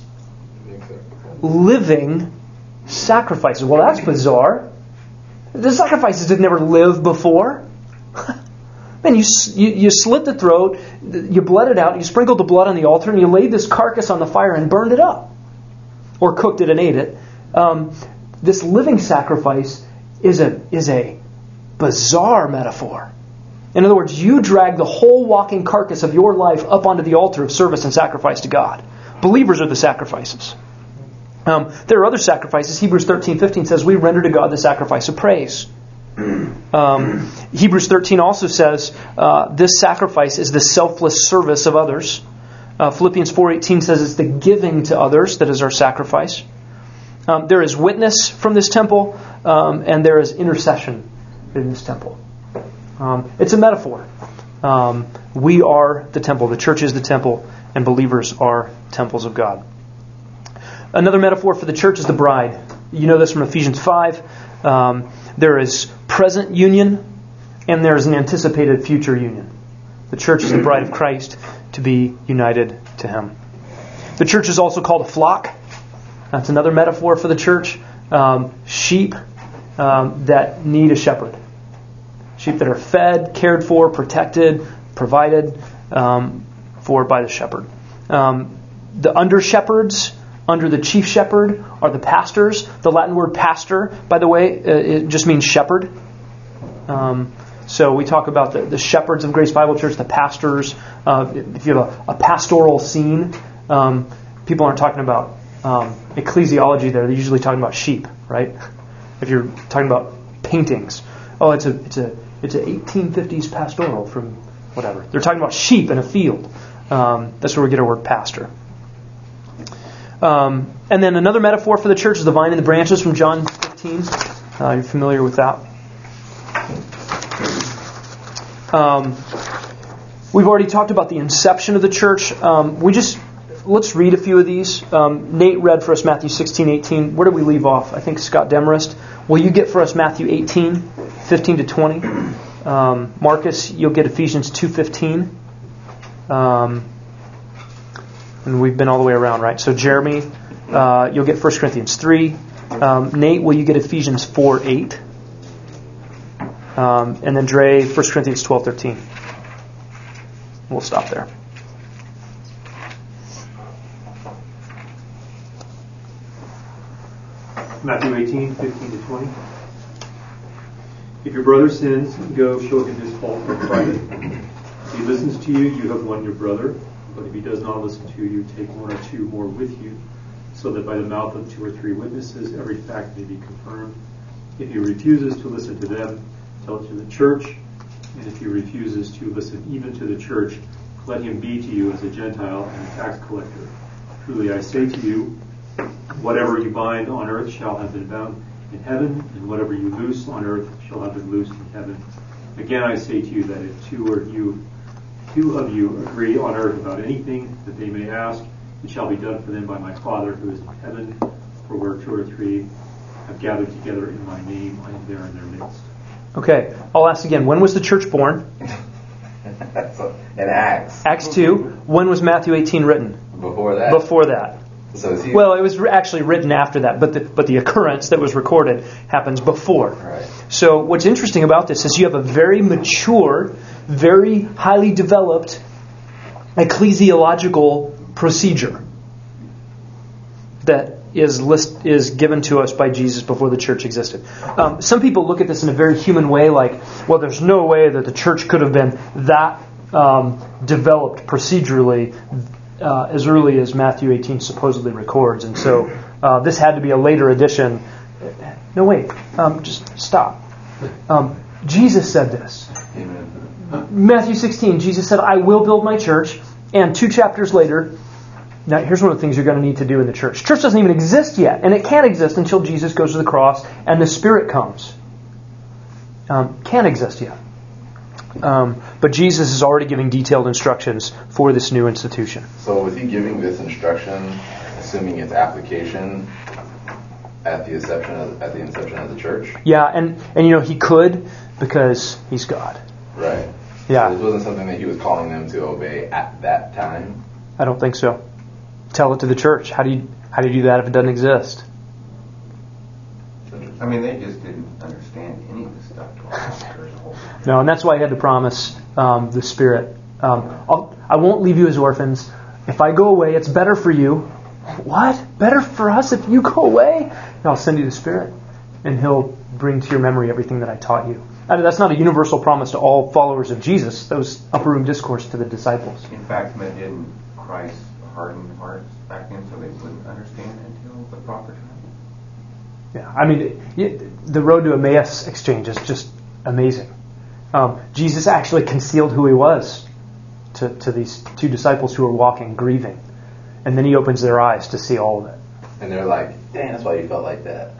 living sacrifices. Well, that's bizarre. The sacrifices did never live before. Man, you, you you slit the throat, you bled it out, you sprinkled the blood on the altar, and you laid this carcass on the fire and burned it up. Or cooked it and ate it. Um, this living sacrifice is a is a bizarre metaphor. In other words, you drag the whole walking carcass of your life up onto the altar of service and sacrifice to God. Believers are the sacrifices. Um, there are other sacrifices. Hebrews thirteen fifteen says, we render to God the sacrifice of praise. Um, Hebrews thirteen also says, uh, this sacrifice is the selfless service of others. Uh, Philippians four eighteen says it's the giving to others that is our sacrifice. Um, there is witness from this temple, um, and there is intercession in this temple. Um, it's a metaphor. Um, we are the temple. The church is the temple, and believers are temples of God. Another metaphor for the church is the bride. You know this from Ephesians five. Um, there is present union, and there is an anticipated future union. The church is the bride of Christ to be united to Him. The church is also called a flock. That's another metaphor for the church. Um, sheep um, that need a shepherd. Sheep that are fed, cared for, protected, provided um, for by the shepherd. Um, the under-shepherds under the chief shepherd are the pastors. The Latin word pastor, by the way, uh, it just means shepherd. Um, so we talk about the, the shepherds of Grace Bible Church, the pastors. Uh, if you have a, a pastoral scene, um, people aren't talking about um, ecclesiology there. They're usually talking about sheep, right? If you're talking about paintings, oh, it's a it's a it's an eighteen fifties pastoral from whatever. They're talking about sheep in a field. Um, that's where we get our word pastor. Um, and then another metaphor for the church is the vine and the branches from John fifteen. Uh, you're familiar with that. Um, we've already talked about the inception of the church. Um, we just let's read a few of these. Um, Nate read for us Matthew sixteen, eighteen. Where did we leave off? I think Scott Demarest. Will you get for us Matthew eighteen, fifteen to twenty? Um, Marcus, you'll get Ephesians two fifteen. Um, and we've been all the way around, right? So Jeremy, uh, you'll get First Corinthians three. Um, Nate, will you get Ephesians four eight? Um, and then Dre, First Corinthians twelve thirteen. We'll stop there. Matthew eighteen, fifteen to twenty. If your brother sins, go show him his fault in private. If he listens to you, you have won your brother. But if he does not listen to you, take one or two more with you, so that by the mouth of two or three witnesses every fact may be confirmed. If he refuses to listen to them, tell it to the church. And if he refuses to listen even to the church, let him be to you as a Gentile and a tax collector. Truly I say to you, whatever you bind on earth shall have been bound in heaven, and whatever you loose on earth shall have been loosed in heaven. Again I say to you that if two or you, two of you agree on earth about anything that they may ask, it shall be done for them by my Father who is in heaven. For where two or three have gathered together in my name, I am there in their midst. Okay, I'll ask again. When was the church born? So, in Acts. Acts two. When was Matthew eighteen written? Before that. Before that. So is he, Well, it was re- actually written after that, but the, but the occurrence that was recorded happens before. Right. So what's interesting about this is you have a very mature, very highly developed ecclesiological procedure that is list is given to us by Jesus before the church existed. Um, some people look at this in a very human way, like, well, there's no way that the church could have been that um, developed procedurally uh, as early as Matthew eighteen supposedly records, and so uh, this had to be a later addition. No, wait, um, just stop. Um, Jesus said this. Amen. Matthew sixteen, Jesus said, I will build my church, and two chapters later, now here's one of the things you're going to need to do in the church. Church doesn't even exist yet, and it can't exist until Jesus goes to the cross and the Spirit comes. Um, can't exist yet. Um, but Jesus is already giving detailed instructions for this new institution. So was he giving this instruction, assuming its application at the inception of, at the inception of the church? Yeah, and, and you know, he could because he's God. Right. Yeah. So this wasn't something that he was calling them to obey at that time? I don't think so. Tell it to the church. How do you how do you do that if it doesn't exist? I mean, they just didn't understand any of this stuff. No, and that's why he had to promise um, the Spirit. Um, I'll, I won't leave you as orphans. If I go away, it's better for you. What? Better for us if you go away? And I'll send you the Spirit, and He'll bring to your memory everything that I taught you. I mean, that's not a universal promise to all followers of Jesus. That was upper room discourse to the disciples. In fact, men didn't Christ harden hearts back then so they wouldn't understand until the proper time? Yeah, I mean, it, the road to Emmaus exchange is just amazing. Um, Jesus actually concealed who he was to, to these two disciples who were walking, grieving. And then he opens their eyes to see all of it. And they're like, dang, that's why you felt like that.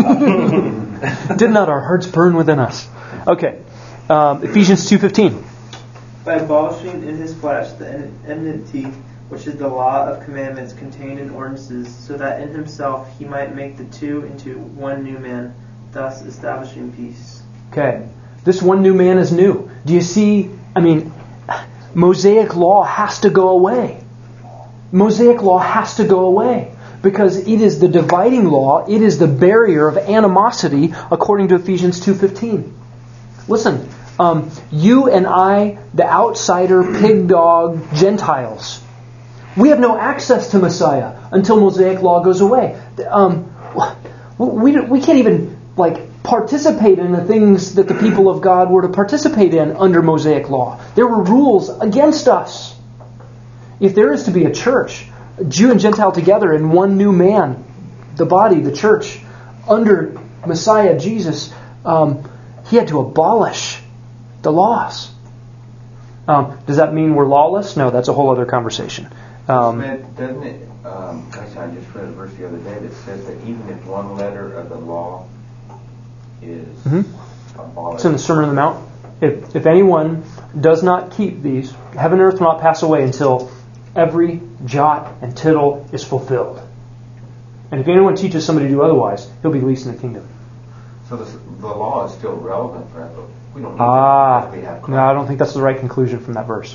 Did not our hearts burn within us? Okay, um, Ephesians two fifteen. By abolishing in his flesh the enmity, which is the law of commandments contained in ordinances, so that in himself he might make the two into one new man, thus establishing peace. Okay, this one new man is new. Do you see? I mean, Mosaic law has to go away. Mosaic law has to go away because it is the dividing law. It is the barrier of animosity, according to Ephesians two fifteen. Listen, um, you and I, the outsider, pig dog, Gentiles, we have no access to Messiah until Mosaic law goes away. Um, we we can't even like participate in the things that the people of God were to participate in under Mosaic law. There were rules against us. If there is to be a church, Jew and Gentile together in one new man, the body, the church, under Messiah Jesus, um, he had to abolish the laws. Um, does that mean we're lawless? No, that's a whole other conversation. Um, Doesn't it, um, I just read a verse the other day that says that even if one letter of the law is mm-hmm. abolished. It's in the Sermon on the Mount. If, if anyone does not keep these, heaven and earth will not pass away until every jot and tittle is fulfilled. And if anyone teaches somebody to do otherwise, he'll be least in the kingdom. So this, the law is still relevant, right? But we don't need Ah, to we have no, I don't think that's the right conclusion from that verse.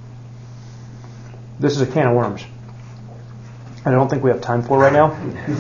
This is a can of worms. I don't think we have time for right now.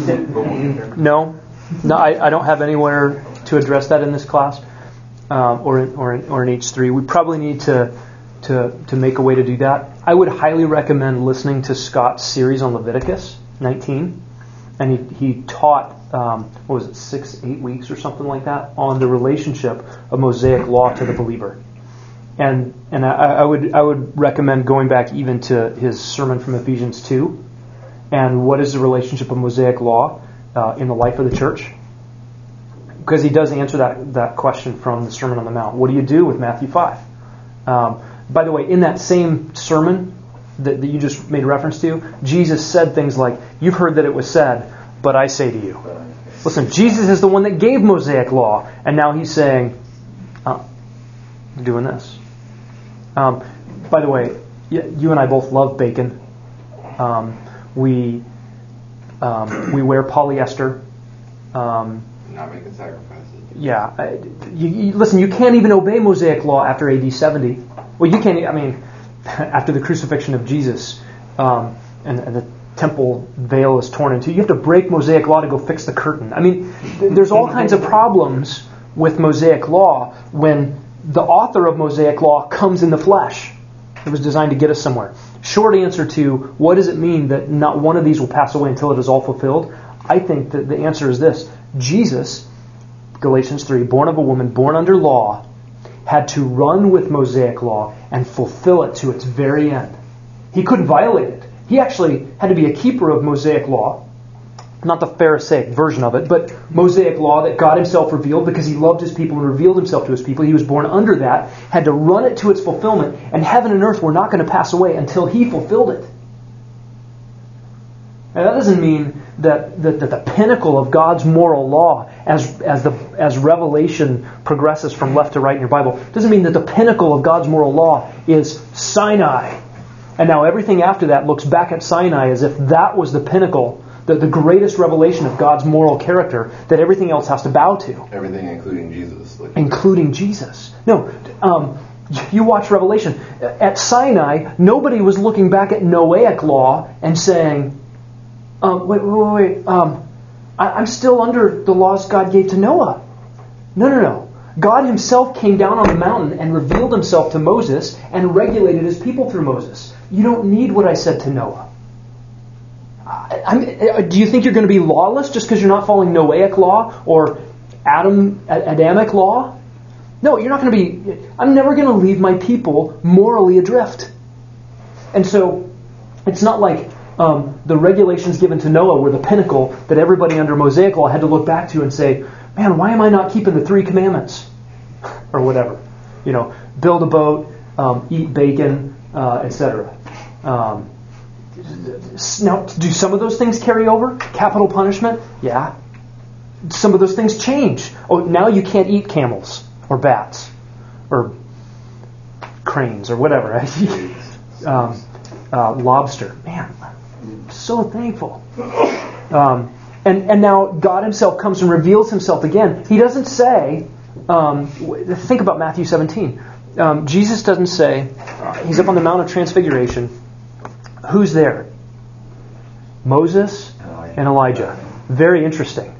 No, no, I, I don't have anywhere to address that in this class, um, or in, or in, or in H three. We probably need to to to make a way to do that. I would highly recommend listening to Scott's series on Leviticus nineteen, and he he taught um, what was it six eight weeks or something like that on the relationship of Mosaic law to the believer. And and I, I would I would recommend going back even to his sermon from Ephesians two, and what is the relationship of Mosaic law uh, in the life of the church? Because he does answer that that question from the Sermon on the Mount. What do you do with Matthew five? Um, by the way, in that same sermon that, that you just made reference to, Jesus said things like, "You've heard that it was said, but I say to you." Listen, Jesus is the one that gave Mosaic law, and now he's saying, oh, "I'm doing this." Um, by the way, you and I both love bacon. Um, we um, we wear polyester. Um, Not making sacrifices. yeah, I, you, you, listen, you can't even obey Mosaic law after A D seventy. Well, you can't, I mean, after the crucifixion of Jesus, um, and, and the temple veil is torn in two, you have to break Mosaic law to go fix the curtain. I mean, th- there's all kinds of problems with Mosaic law when the author of Mosaic law comes in the flesh. It was designed to get us somewhere. Short answer to what does it mean that not one of these will pass away until it is all fulfilled? I think that the answer is this. Jesus, Galatians three, born of a woman, born under law, had to run with Mosaic law and fulfill it to its very end. He couldn't violate it. He actually had to be a keeper of Mosaic law, not the Pharisaic version of it, but Mosaic law that God himself revealed because he loved his people and revealed himself to his people. He was born under that, had to run it to its fulfillment, and heaven and earth were not going to pass away until he fulfilled it. Now, that doesn't mean that, that, that the pinnacle of God's moral law, as as the as revelation progresses from left to right in your Bible, doesn't mean that the pinnacle of God's moral law is Sinai. And now everything after that looks back at Sinai as if that was the pinnacle, the, the greatest revelation of God's moral character that everything else has to bow to. Everything including Jesus. Like, including Jesus. No, um, you watch Revelation. At Sinai, nobody was looking back at Noahic law and saying, um, wait, wait, wait, wait um, I, I'm still under the laws God gave to Noah. No, no, no. God himself came down on the mountain and revealed himself to Moses and regulated his people through Moses. You don't need what I said to Noah. I, I'm, do you think you're going to be lawless just because you're not following Noahic law or Adam Adamic law? No, you're not going to be... I'm never going to leave my people morally adrift. And so, it's not like um, the regulations given to Noah were the pinnacle that everybody under Mosaic law had to look back to and say, man, why am I not keeping the three commandments? Or whatever. You know, build a boat, um, eat bacon, uh, et cetera. Um, now, do some of those things carry over? Capital punishment? Yeah. Some of those things change. Oh, now you can't eat camels or bats or cranes or whatever. um, uh, lobster. Man, I'm so thankful. Um, and, and now God himself comes and reveals himself again. He doesn't say, um, think about Matthew seventeen. Um, Jesus doesn't say, he's up on the Mount of Transfiguration. Who's there? Moses and Elijah. Very interesting.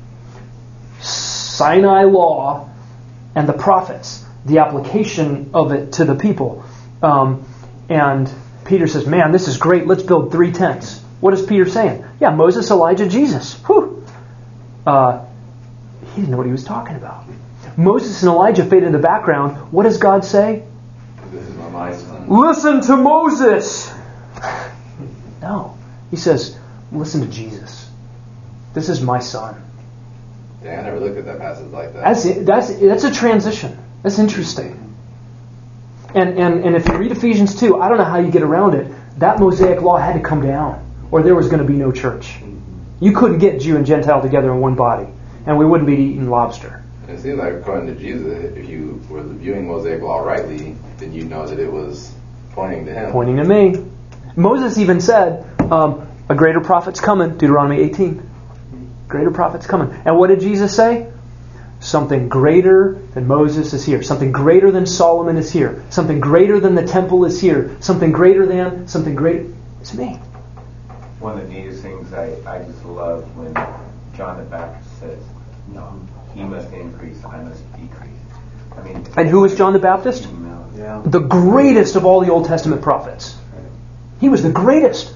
Sinai law and the prophets, the application of it to the people. Um, and Peter says, man, this is great. Let's build three tents. What is Peter saying? Yeah, Moses, Elijah, Jesus. Whew. Uh, he didn't know what he was talking about. Moses and Elijah fade in the background. What does God say? this is my son. Listen to Moses. No. He says, listen to Jesus. This is my son. Yeah, I never looked at that passage like that. That's it. That's that's a transition. That's interesting. And and and if you read Ephesians two, I don't know how you get around it. That Mosaic law had to come down, or there was going to be no church. You couldn't get Jew and Gentile together in one body, and we wouldn't be eating lobster. It seems like according to Jesus, if you were viewing Mosaic law rightly, then you'd know that it was pointing to him. Pointing to me. Moses even said, um, a greater prophet's coming, Deuteronomy eighteen. Greater prophet's coming. And what did Jesus say? Something greater than Moses is here. Something greater than Solomon is here. Something greater than the temple is here. Something greater than, something greater. It's me. One of the neatest things I, I just love when John the Baptist says, no, he must increase, I must decrease. I mean, and who was John the Baptist? Yeah. The greatest of all the Old Testament prophets. He was the greatest.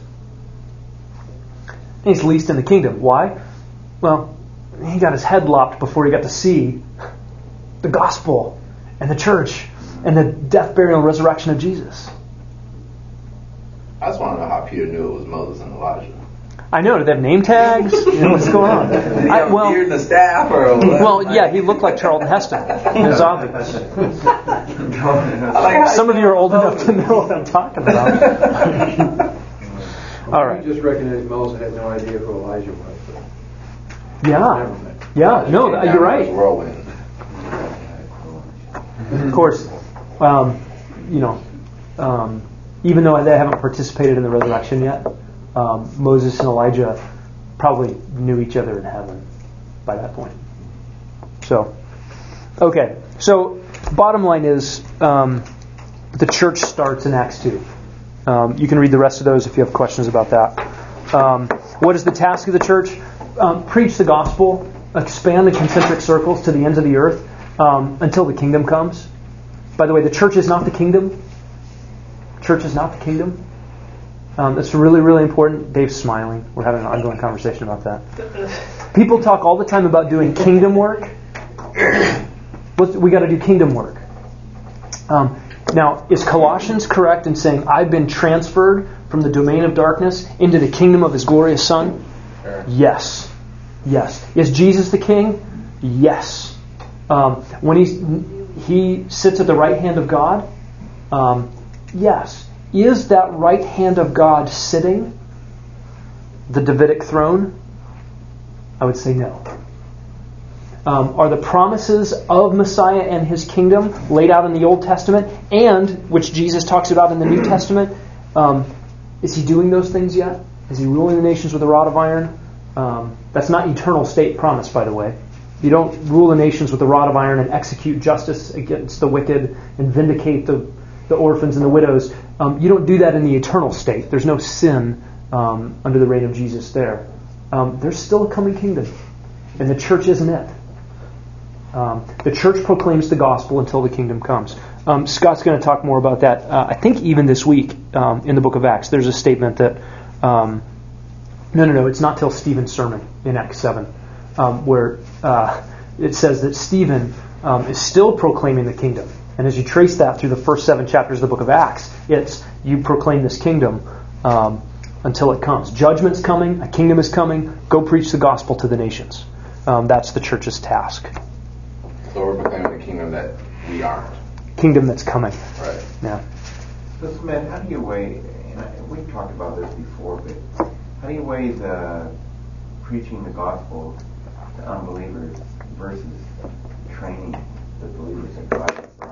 He's least in the kingdom. Why? Well, he got his head lopped before he got to see the gospel and the church and the death, burial, and resurrection of Jesus. I just want to know how Peter knew it was Moses and Elijah. I know. Do they have name tags? You know, what's going on? They I, have well, beard and the staff, or what? well, yeah, he looked like Charlton Heston. It was obvious. Like Some of you are old enough to know what I'm talking about. All right. You just recognized Moses had no idea who Elijah was. Yeah. Yeah. No, you're right. Whirlwind. Of course, um, you know, um, even though they haven't participated in the resurrection yet, um, Moses and Elijah probably knew each other in heaven by that point. So, Okay, so bottom line is um, the church starts in Acts two. Um, you can read the rest of those if you have questions about that. Um, what is the task of the church? Um, preach the gospel, expand the concentric circles to the ends of the earth um, until the kingdom comes. By the way, the church is not the kingdom. Church is not the kingdom. Um, that's really, really important. Dave's smiling. We're having an ongoing conversation about that. People talk all the time about doing kingdom work. We got to do kingdom work. Um, now, is Colossians correct in saying, I've been transferred from the domain of darkness into the kingdom of His glorious Son? Sure. Yes. Yes. Is Jesus the King? Yes. Um, when he's, He sits at the right hand of God? Um, yes. Is that right hand of God sitting the Davidic throne? I would say no. Um, are the promises of Messiah and His kingdom laid out in the Old Testament, and which Jesus talks about in the New Testament? Um, is He doing those things yet? Is He ruling the nations with a rod of iron? Um, that's not eternal state promise, by the way. You don't rule the nations with a rod of iron and execute justice against the wicked and vindicate the, the orphans and the widows. Um, you don't do that in the eternal state. There's no sin um, under the reign of Jesus there. Um, there's still a coming kingdom, and the church isn't it. Um, the church proclaims the gospel until the kingdom comes. Um, Scott's going to talk more about that. Uh, I think even this week um, in the book of Acts, there's a statement that um, no, no, no, it's not till Stephen's sermon in Acts seven, um, where uh, it says that Stephen um, is still proclaiming the kingdom. And as you trace that through the first seven chapters of the book of Acts, it's you proclaim this kingdom um, until it comes. Judgment's coming, a kingdom is coming. Go preach the gospel to the nations. Um, that's the church's task. So we're proclaiming the kingdom that we aren't. Kingdom that's coming. Right. Yeah. So, Smith, how do you weigh, and I, we've talked about this before, but how do you weigh the preaching the gospel to unbelievers versus training the believers in Christ?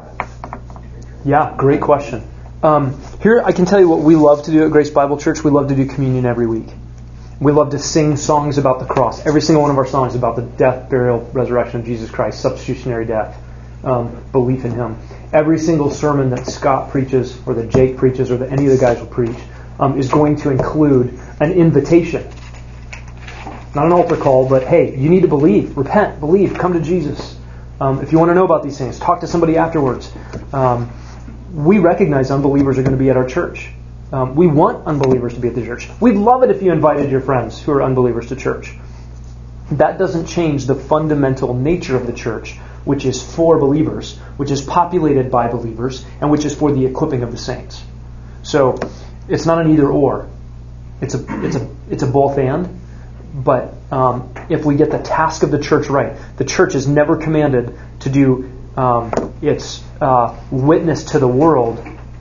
Yeah, great question. Um, here, I can tell you what we love to do at Grace Bible Church. We love to do communion every week. We love to sing songs about the cross. Every single one of our songs is about the death, burial, resurrection of Jesus Christ, substitutionary death, um, belief in Him. Every single sermon that Scott preaches, or that Jake preaches, or that any of the guys will preach, um, is going to include an invitation. Not an altar call, but hey, you need to believe, repent, believe, come to Jesus. Um, if you want to know about these things, talk to somebody afterwards. Um, we recognize unbelievers are going to be at our church. Um, we want unbelievers to be at the church. We'd love it if you invited your friends who are unbelievers to church. That doesn't change the fundamental nature of the church, which is for believers, which is populated by believers, and which is for the equipping of the saints. So it's not an either or. It's a it's a it's a both and. But um, if we get the task of the church right, the church is never commanded to do um, its uh, witness to the world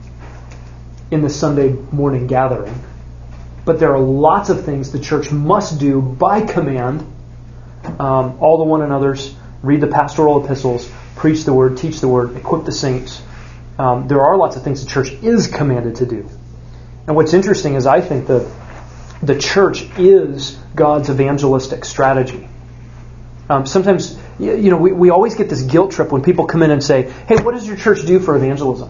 in the Sunday morning gathering. But there are lots of things the church must do by command. Um, all the one another's, read the pastoral epistles, preach the word, teach the word, equip the saints. Um, there are lots of things the church is commanded to do. And what's interesting is I think that the church is God's evangelistic strategy. Um, sometimes, you know, we, we always get this guilt trip when people come in and say, hey, what does your church do for evangelism?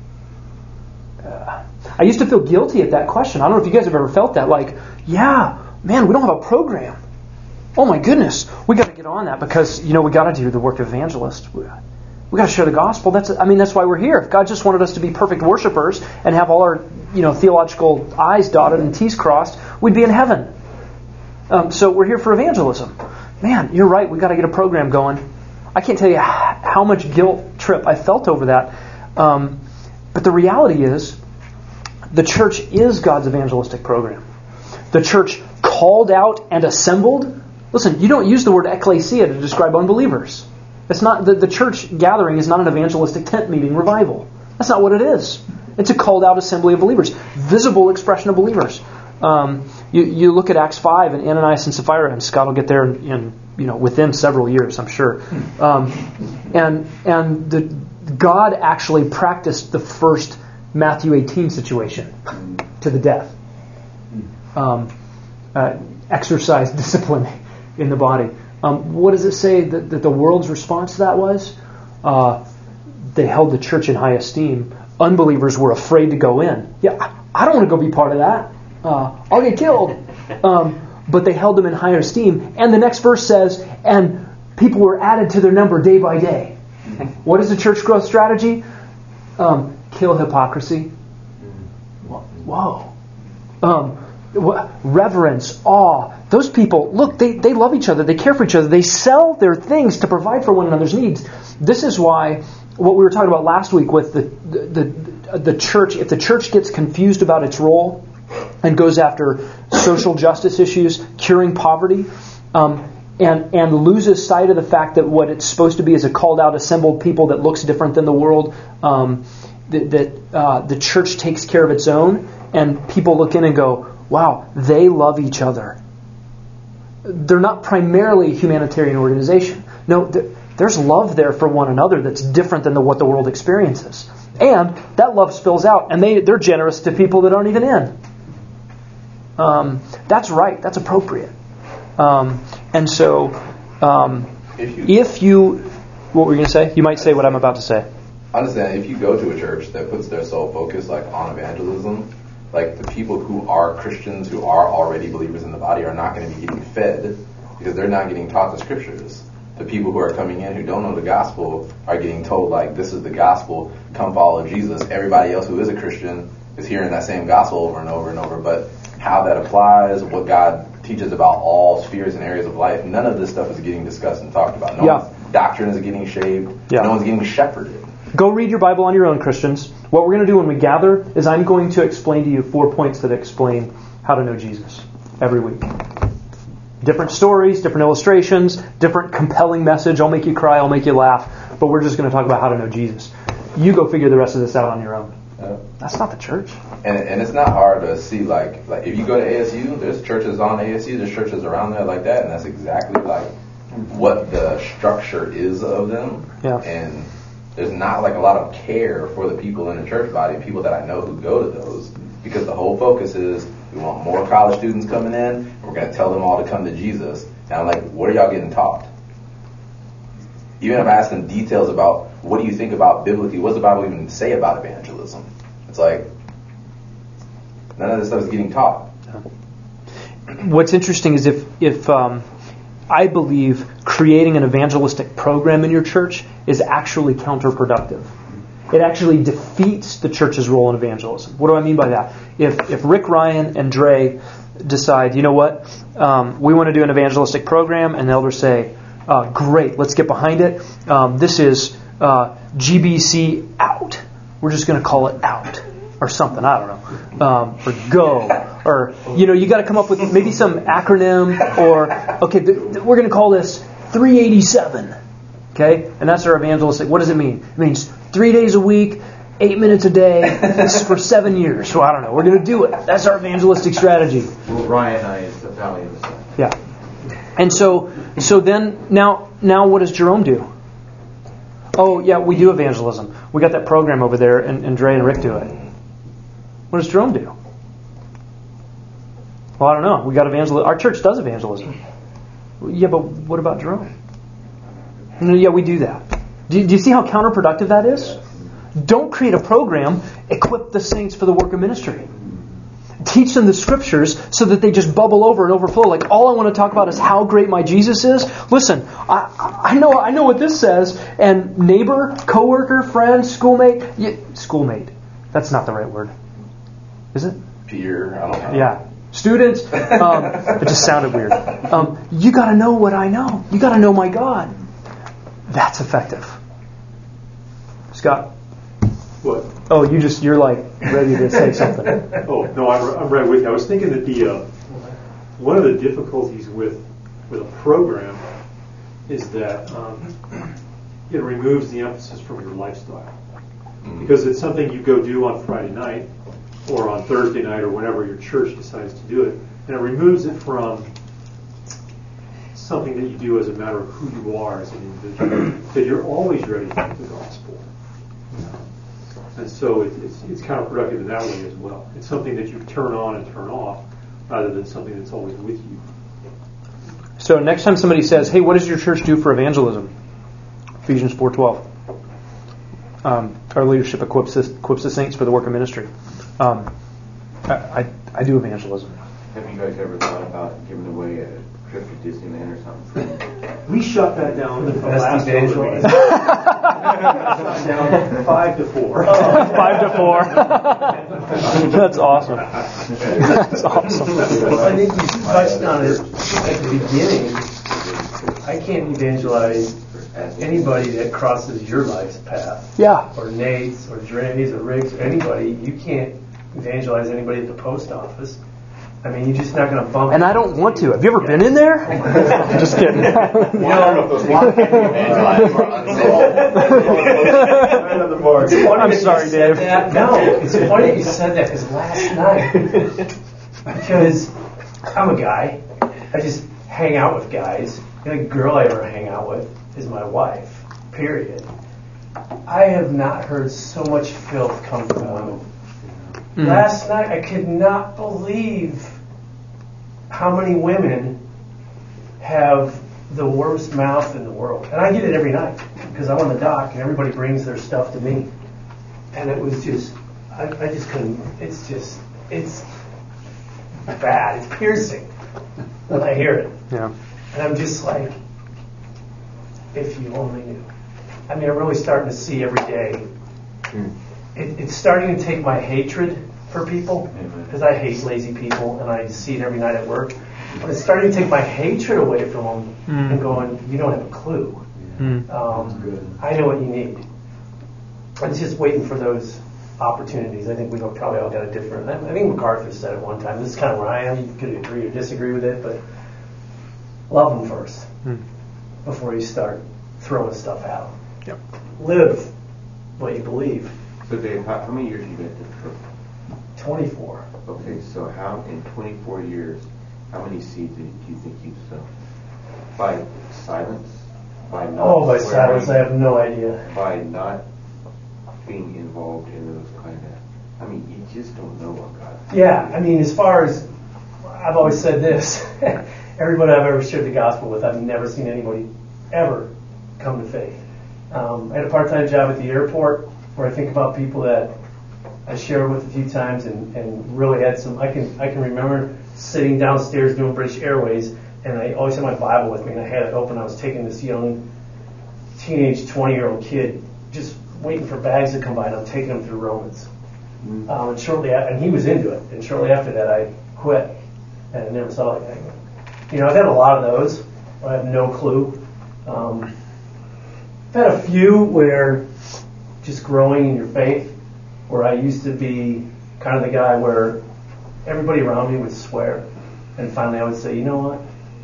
Uh, I used to feel guilty at that question. I don't know if you guys have ever felt that. Like, yeah, man, we don't have a program. Oh my goodness, we got to get on that because, you know, we got to do the work of evangelist. We, we got to share the gospel. That's, I mean, that's why we're here. If God just wanted us to be perfect worshipers and have all our, you know, theological I's dotted and T's crossed, we'd be in heaven. Um, so we're here for evangelism. Man, you're right. We got to get a program going. I can't tell you how much guilt trip I felt over that. Um, but the reality is, the church is God's evangelistic program. The church called out and assembled. Listen, you don't use the word ecclesia to describe unbelievers. It's not the, the church gathering is not an evangelistic tent meeting revival. That's not what it is. It's a called out assembly of believers, visible expression of believers. Um, you, you look at Acts five and Ananias and Sapphira, and Scott will get there in, in you know within several years, I'm sure. Um, and and the God actually practiced the first Matthew eighteen situation to the death. Um, uh, exercise discipline in the body. Um, what does it say that, that the world's response to that was? uh, they held the church in high esteem. Unbelievers were afraid to go in. Yeah, I don't want to go be part of that. Uh, I'll get killed. Um, but they held them in higher esteem. And the next verse says, and people were added to their number day by day. What is the church growth strategy? Um, kill hypocrisy. Whoa. Um, reverence, awe. Those people, look, they, they love each other. They care for each other. They sell their things to provide for one another's needs. This is why what we were talking about last week with the the, the, the church, if the church gets confused about its role and goes after social justice issues, curing poverty, um, and and loses sight of the fact that what it's supposed to be is a called out, assembled people that looks different than the world, um, that, that uh, the church takes care of its own, and people look in and go, wow, they love each other. They're not primarily a humanitarian organization. No, there's love there for one another that's different than the, what the world experiences. And that love spills out, and they, they're generous to people that aren't even in. Um, that's right. That's appropriate. Um, and so, um, if, you, if you, what were you going to say? You might say what I'm about to say. Understand, if you go to a church that puts their sole focus like on evangelism, like the people who are Christians, who are already believers in the body, are not going to be getting fed because they're not getting taught the scriptures. The people who are coming in who don't know the gospel are getting told, like, this is the gospel, come follow Jesus. Everybody else who is a Christian is hearing that same gospel over and over and over. But how that applies, what God teaches about all spheres and areas of life, none of this stuff is getting discussed and talked about. No yeah. one's doctrine is getting shaped. Yeah. No one's getting shepherded. Go read your Bible on your own, Christians. What we're going to do when we gather is I'm going to explain to you four points that explain how to know Jesus every week. Different stories, different illustrations, different compelling message. I'll make you cry, I'll make you laugh. But we're just going to talk about how to know Jesus. You go figure the rest of this out on your own. Yeah. That's not the church. And and it's not hard to see, like, like if you go to A S U, there's churches on A S U, there's churches around there like that, and that's exactly like what the structure is of them. Yeah. And there's not like a lot of care for the people in the church body, people that I know who go to those, because the whole focus is we want more college students coming in, and we're going to tell them all to come to Jesus. And I'm like, what are y'all getting taught? Even if I ask them details about what do you think about biblically, what does the Bible even say about evangelism? It's like, none of this stuff is getting taught. What's interesting is if, if um, I believe creating an evangelistic program in your church is actually counterproductive. It actually defeats the church's role in evangelism. What do I mean by that? If if Rick Ryan and Dre decide, you know what, um, we want to do an evangelistic program, and the elders say, uh, great, let's get behind it. Um, this is uh, G B C out. We're just going to call it out. Or something, I don't know. Um, or go. Or, you know, you got to come up with maybe some acronym. Or, okay, th- th- we're going to call this three eighty-seven. Okay? And that's our evangelistic. What does it mean? It means three days a week, eight minutes a day, for seven years. So I don't know. We're going to do it. That's our evangelistic strategy. Well, Ryan and I is the Valley of the Sun. Yeah. And so, so then, now, now what does Jerome do? Oh, yeah, we do evangelism. We got that program over there, and, and Dre and Rick do it. What does Jerome do? Well, I don't know. We got evangelism. Our church does evangelism. Yeah, but what about Jerome? No, yeah, we do that. Do, do you see how counterproductive that is? Don't create a program. Equip the saints for the work of ministry. Teach them the scriptures so that they just bubble over and overflow. Like, all I want to talk about is how great my Jesus is. Listen, I, I know I know what this says. And neighbor, coworker, friend, schoolmate. Yeah, schoolmate. That's not the right word. Is it? Peer, I don't know. Yeah. Students. Um, it just sounded weird. Um, you got to know what I know. You got to know my God. That's effective. Scott. What? Oh, you just, you're like ready to say something. Oh, no, I'm, I'm right with you. I was thinking that the, uh, one of the difficulties with, with a program is that um, it removes the emphasis from your lifestyle. Because it's something you go do on Friday night or on Thursday night or whenever your church decides to do it. And it removes it from something that you do as a matter of who you are as an individual. That you're always ready for the gospel. And so it, it's, it's counterproductive in that way as well. It's something that you turn on and turn off rather than something that's always with you. So next time somebody says, hey, what does your church do for evangelism? Ephesians four twelve. Um, our leadership equips us, equips the saints for the work of ministry. Um, I, I, I do evangelism. Have you guys ever thought about giving away a trip to Disneyland or something? We shut that down The the best last evangelist. Shut down five to four. Five to four. That's awesome. That's awesome. I think you touched on it at the beginning. I can't evangelize anybody that crosses your life's path. Yeah. Or Nate's, or Dre's, or Rick's, or anybody. You can't evangelize anybody at the post office. I mean, you're just not going to bump. And I don't want to. Have you ever been in there? Just kidding. You know, those ones can be evangelized or unsold. I'm sorry, Dave. That. No, it's funny that you said that because last night, because I'm a guy, I just hang out with guys. The only girl I ever hang out with is my wife, period. I have not heard so much filth come from women. Mm. Last night, I could not believe how many women have the worst mouth in the world. And I get it every night because I'm on the dock and everybody brings their stuff to me. And it was just, I, I just couldn't, it's just, it's bad. It's piercing when I hear it. Yeah. And I'm just like, if you only knew. I mean, I'm really starting to see every day. Mm. It, it's starting to take my hatred for people, because I hate lazy people, and I see it every night at work. But it's starting to take my hatred away from them mm. and going, you don't have a clue. Mm. Um, I know what you need. I'm just waiting for those opportunities. I think we've probably all got a different. I think MacArthur said it one time. This is kind of where I am. You could agree or disagree with it, but love them first mm. before you start throwing stuff out. Yep. Live what you believe. So, Dave, how, how many years have you been at this church? twenty-four. Okay, so how, in twenty-four years, how many seeds do you think you've sown? By silence? By not oh, by swearing, silence, I have no idea. By not being involved in those kind of, I mean, you just don't know what God. Yeah, I mean, as far as, I've always said this, everybody I've ever shared the gospel with, I've never seen anybody ever come to faith. Um, I had a part-time job at the airport where I think about people that I shared with a few times and, and really had some, I can I can remember sitting downstairs doing British Airways, and I always had my Bible with me, and I had it open. I was taking this young teenage twenty-year-old kid, just waiting for bags to come by, and I'm taking him through Romans. Mm-hmm. Um, and shortly after, and he was into it, and shortly after that I quit, and I never saw it again. You know, I've had a lot of those. I have no clue. Um, I've had a few where just growing in your faith, where I used to be kind of the guy where everybody around me would swear, and finally I would say, you know what?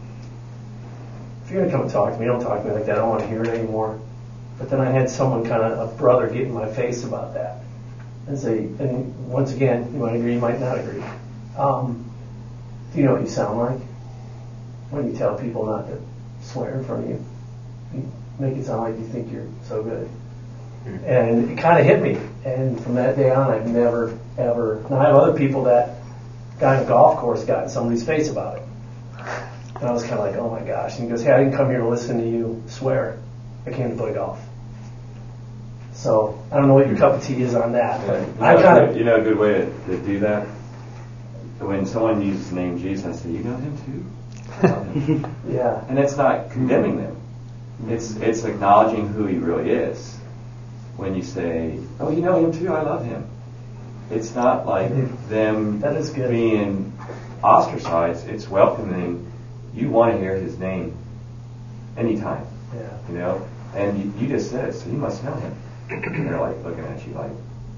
If you're going to come and talk to me, don't talk to me like that. I don't want to hear it anymore. But then I had someone kind of, a brother, get in my face about that. And say, and once again, you might agree, you might not agree. Um, do you know what you sound like? When you tell people not to swear in front of you. You make it sound like you think you're so good. And it kind of hit me. And from that day on, I've never, ever... Now, I have other people that got in a golf course, got in somebody's face about it. And I was kind of like, oh my gosh. And he goes, hey, I didn't come here to listen to you swear. I came to play golf. So, I don't know what your cup of tea is on that. But you I know, kind of... You know a good way to, to do that? When someone uses the name Jesus, I say, you know him too? Yeah. And it's not condemning them. It's it's acknowledging who he really is. When you say, oh, you know him too, I love him. It's not like them that is good. being ostracized. It's welcoming. You want to hear his name anytime. Yeah. You know? And you, you just said it, so you must know him. And they're like looking at you like,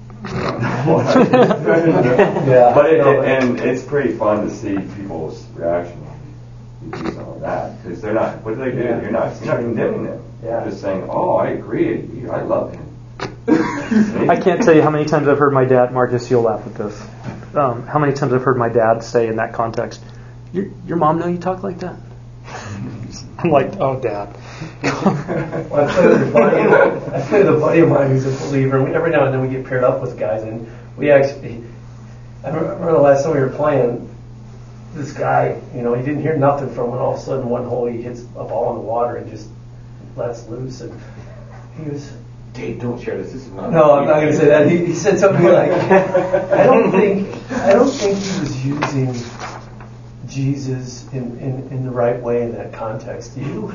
yeah. But it, no, it, and it's pretty fun to see people's reaction when you do something like that, because they're not. What do they do? Yeah. You're not. You're not condemning them. Yeah. You're just saying, "Oh, I agree. I love him." I can't tell you how many times I've heard my dad, Marcus, you'll laugh at this. Um, how many times I've heard my dad say in that context, your, your mom know you talk like that? I'm like, oh, Dad. Well, I play with a buddy. I play with a buddy of mine who's a believer. And we, every now and then we get paired up with guys, and we actually. I remember the last time we were playing. This guy, you know, he didn't hear nothing from it. All of a sudden, one hole he hits a ball in the water and just lets loose, and he was Dave, don't share this. This is not. No, I'm not going to say that. He, he said something like, "I don't think, I don't think he was using Jesus in, in, in the right way in that context." Do you?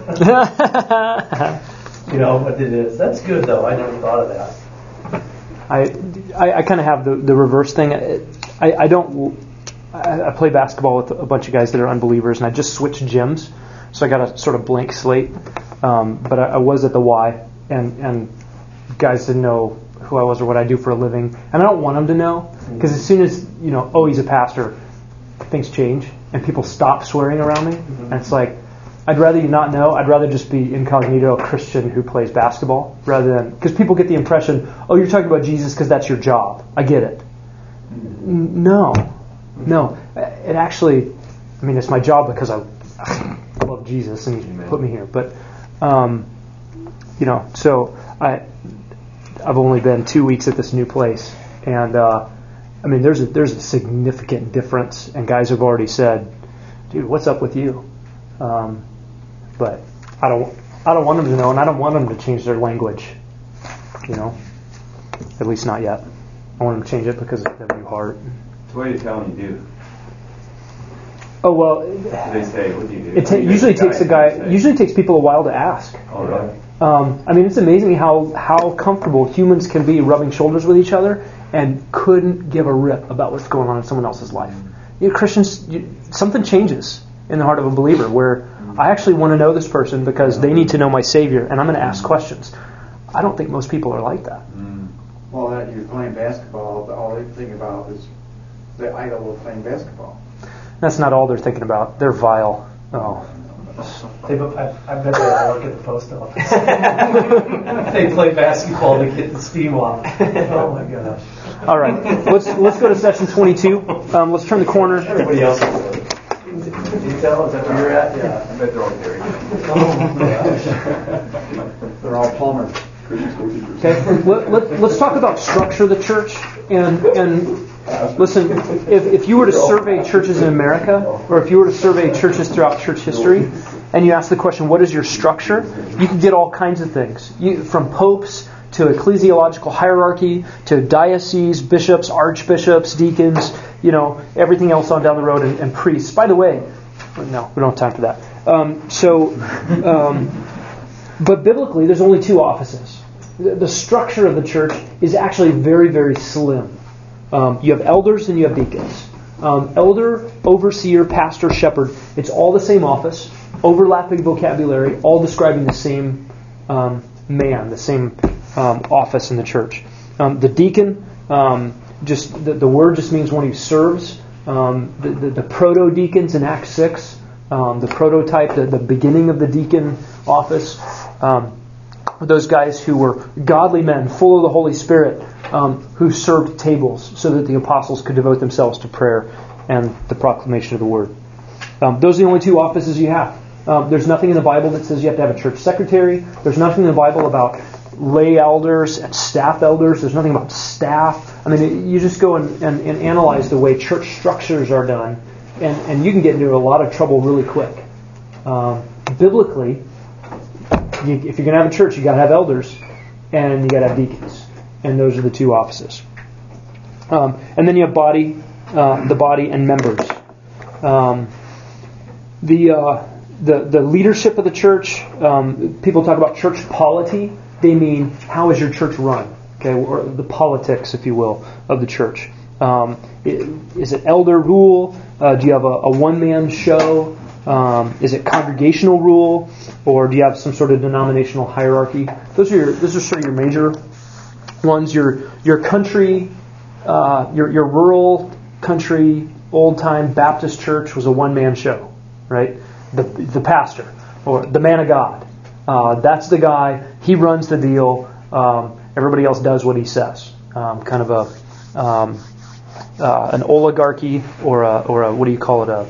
You know what it is. That's good though. I never thought of that. I, I, I kind of have the, the reverse thing. I, I don't. I, I play basketball with a bunch of guys that are unbelievers, and I just switched gyms, so I got a sort of blank slate. Um, but I, I was at the Y, and and guys didn't know who I was or what I do for a living, and I don't want them to know, because as soon as you know, oh, he's a pastor, things change, and people stop swearing around me, mm-hmm. and it's like, I'd rather you not know. I'd rather just be incognito a Christian who plays basketball, rather than, because people get the impression, oh, you're talking about Jesus because that's your job. I get it. Mm-hmm. No, no. It actually, I mean, it's my job because I, I love Jesus and He Amen. Put me here. But, um, you know, so I, I've only been two weeks at this new place, and uh, I mean, there's a, there's a significant difference, and guys have already said, dude, what's up with you? Um, but I don't, I don't want them to know, and I don't want them to change their language. You know, at least not yet. I want them to change it because of their new heart. So what do you tell them you do? Oh well, they say, what do you do? It ta- usually takes a guy. Usually takes people a while to ask. Oh really? Um, I mean, it's amazing how how comfortable humans can be rubbing shoulders with each other and couldn't give a rip about what's going on in someone else's life. You know, Christians, you, something changes in the heart of a believer where I actually want to know this person because they need to know my Savior, and I'm going to ask questions. I don't think most people are like that. Well, that you're playing basketball, all they think about is the idol of playing basketball. That's not all they're thinking about. They're vile. Oh. They, I, I bet they all work at the post office. They play basketball to get the steam off. Oh my gosh. All right, let's let's go to session twenty-two. Um, let's turn the corner. Everybody else is there. Detail, is that where you're at? Yeah. I bet they're all there. Oh my gosh. They're all plumbers. Okay. Let, let, let's talk about structure of the church. And and listen, if, if you were to survey churches in America, or if you were to survey churches throughout church history, and you ask the question, what is your structure? You can get all kinds of things. You, from popes to ecclesiological hierarchy, to dioceses, bishops, archbishops, deacons, you know, everything else on down the road, and, and priests. By the way, no, we don't have time for that. Um, so, um, but biblically, there's only two offices. The, the structure of the church is actually very, very slim. Um, you have elders and you have deacons. Um, elder, overseer, pastor, shepherd, it's all the same office, overlapping vocabulary, all describing the same um, man, the same um, office in the church. Um, the deacon, um, just the, the word just means one who serves. Um, the, the, the proto-deacons in Acts six, um, the prototype, the, the beginning of the deacon office, um, those guys who were godly men, full of the Holy Spirit, um, who served tables so that the apostles could devote themselves to prayer and the proclamation of the word. Um, those are the only two offices you have. Um, there's nothing in the Bible that says you have to have a church secretary. There's nothing in the Bible about lay elders and staff elders. There's nothing about staff. I mean, it, you just go and, and, and analyze the way church structures are done, and, and you can get into a lot of trouble really quick. Um, biblically, you, if you're going to have a church, you got to have elders, and you got to have deacons, and those are the two offices. Um, and then you have body, uh, the body, and members. Um, the uh, the the leadership of the church. Um, people talk about church polity. They mean, how is your church run? Okay, or the politics, if you will, of the church. Um, is it elder rule? Uh, do you have a, a one-man show? Um, is it congregational rule, or do you have some sort of denominational hierarchy? Those are your those are sort of your major ones. Your your country, uh, your your rural country, old-time Baptist church was a one-man show, right? The the pastor or the man of God. Uh, that's the guy. He runs the deal. Um, everybody else does what he says. Um, kind of a um, uh, an oligarchy or a, or a what do you call it? A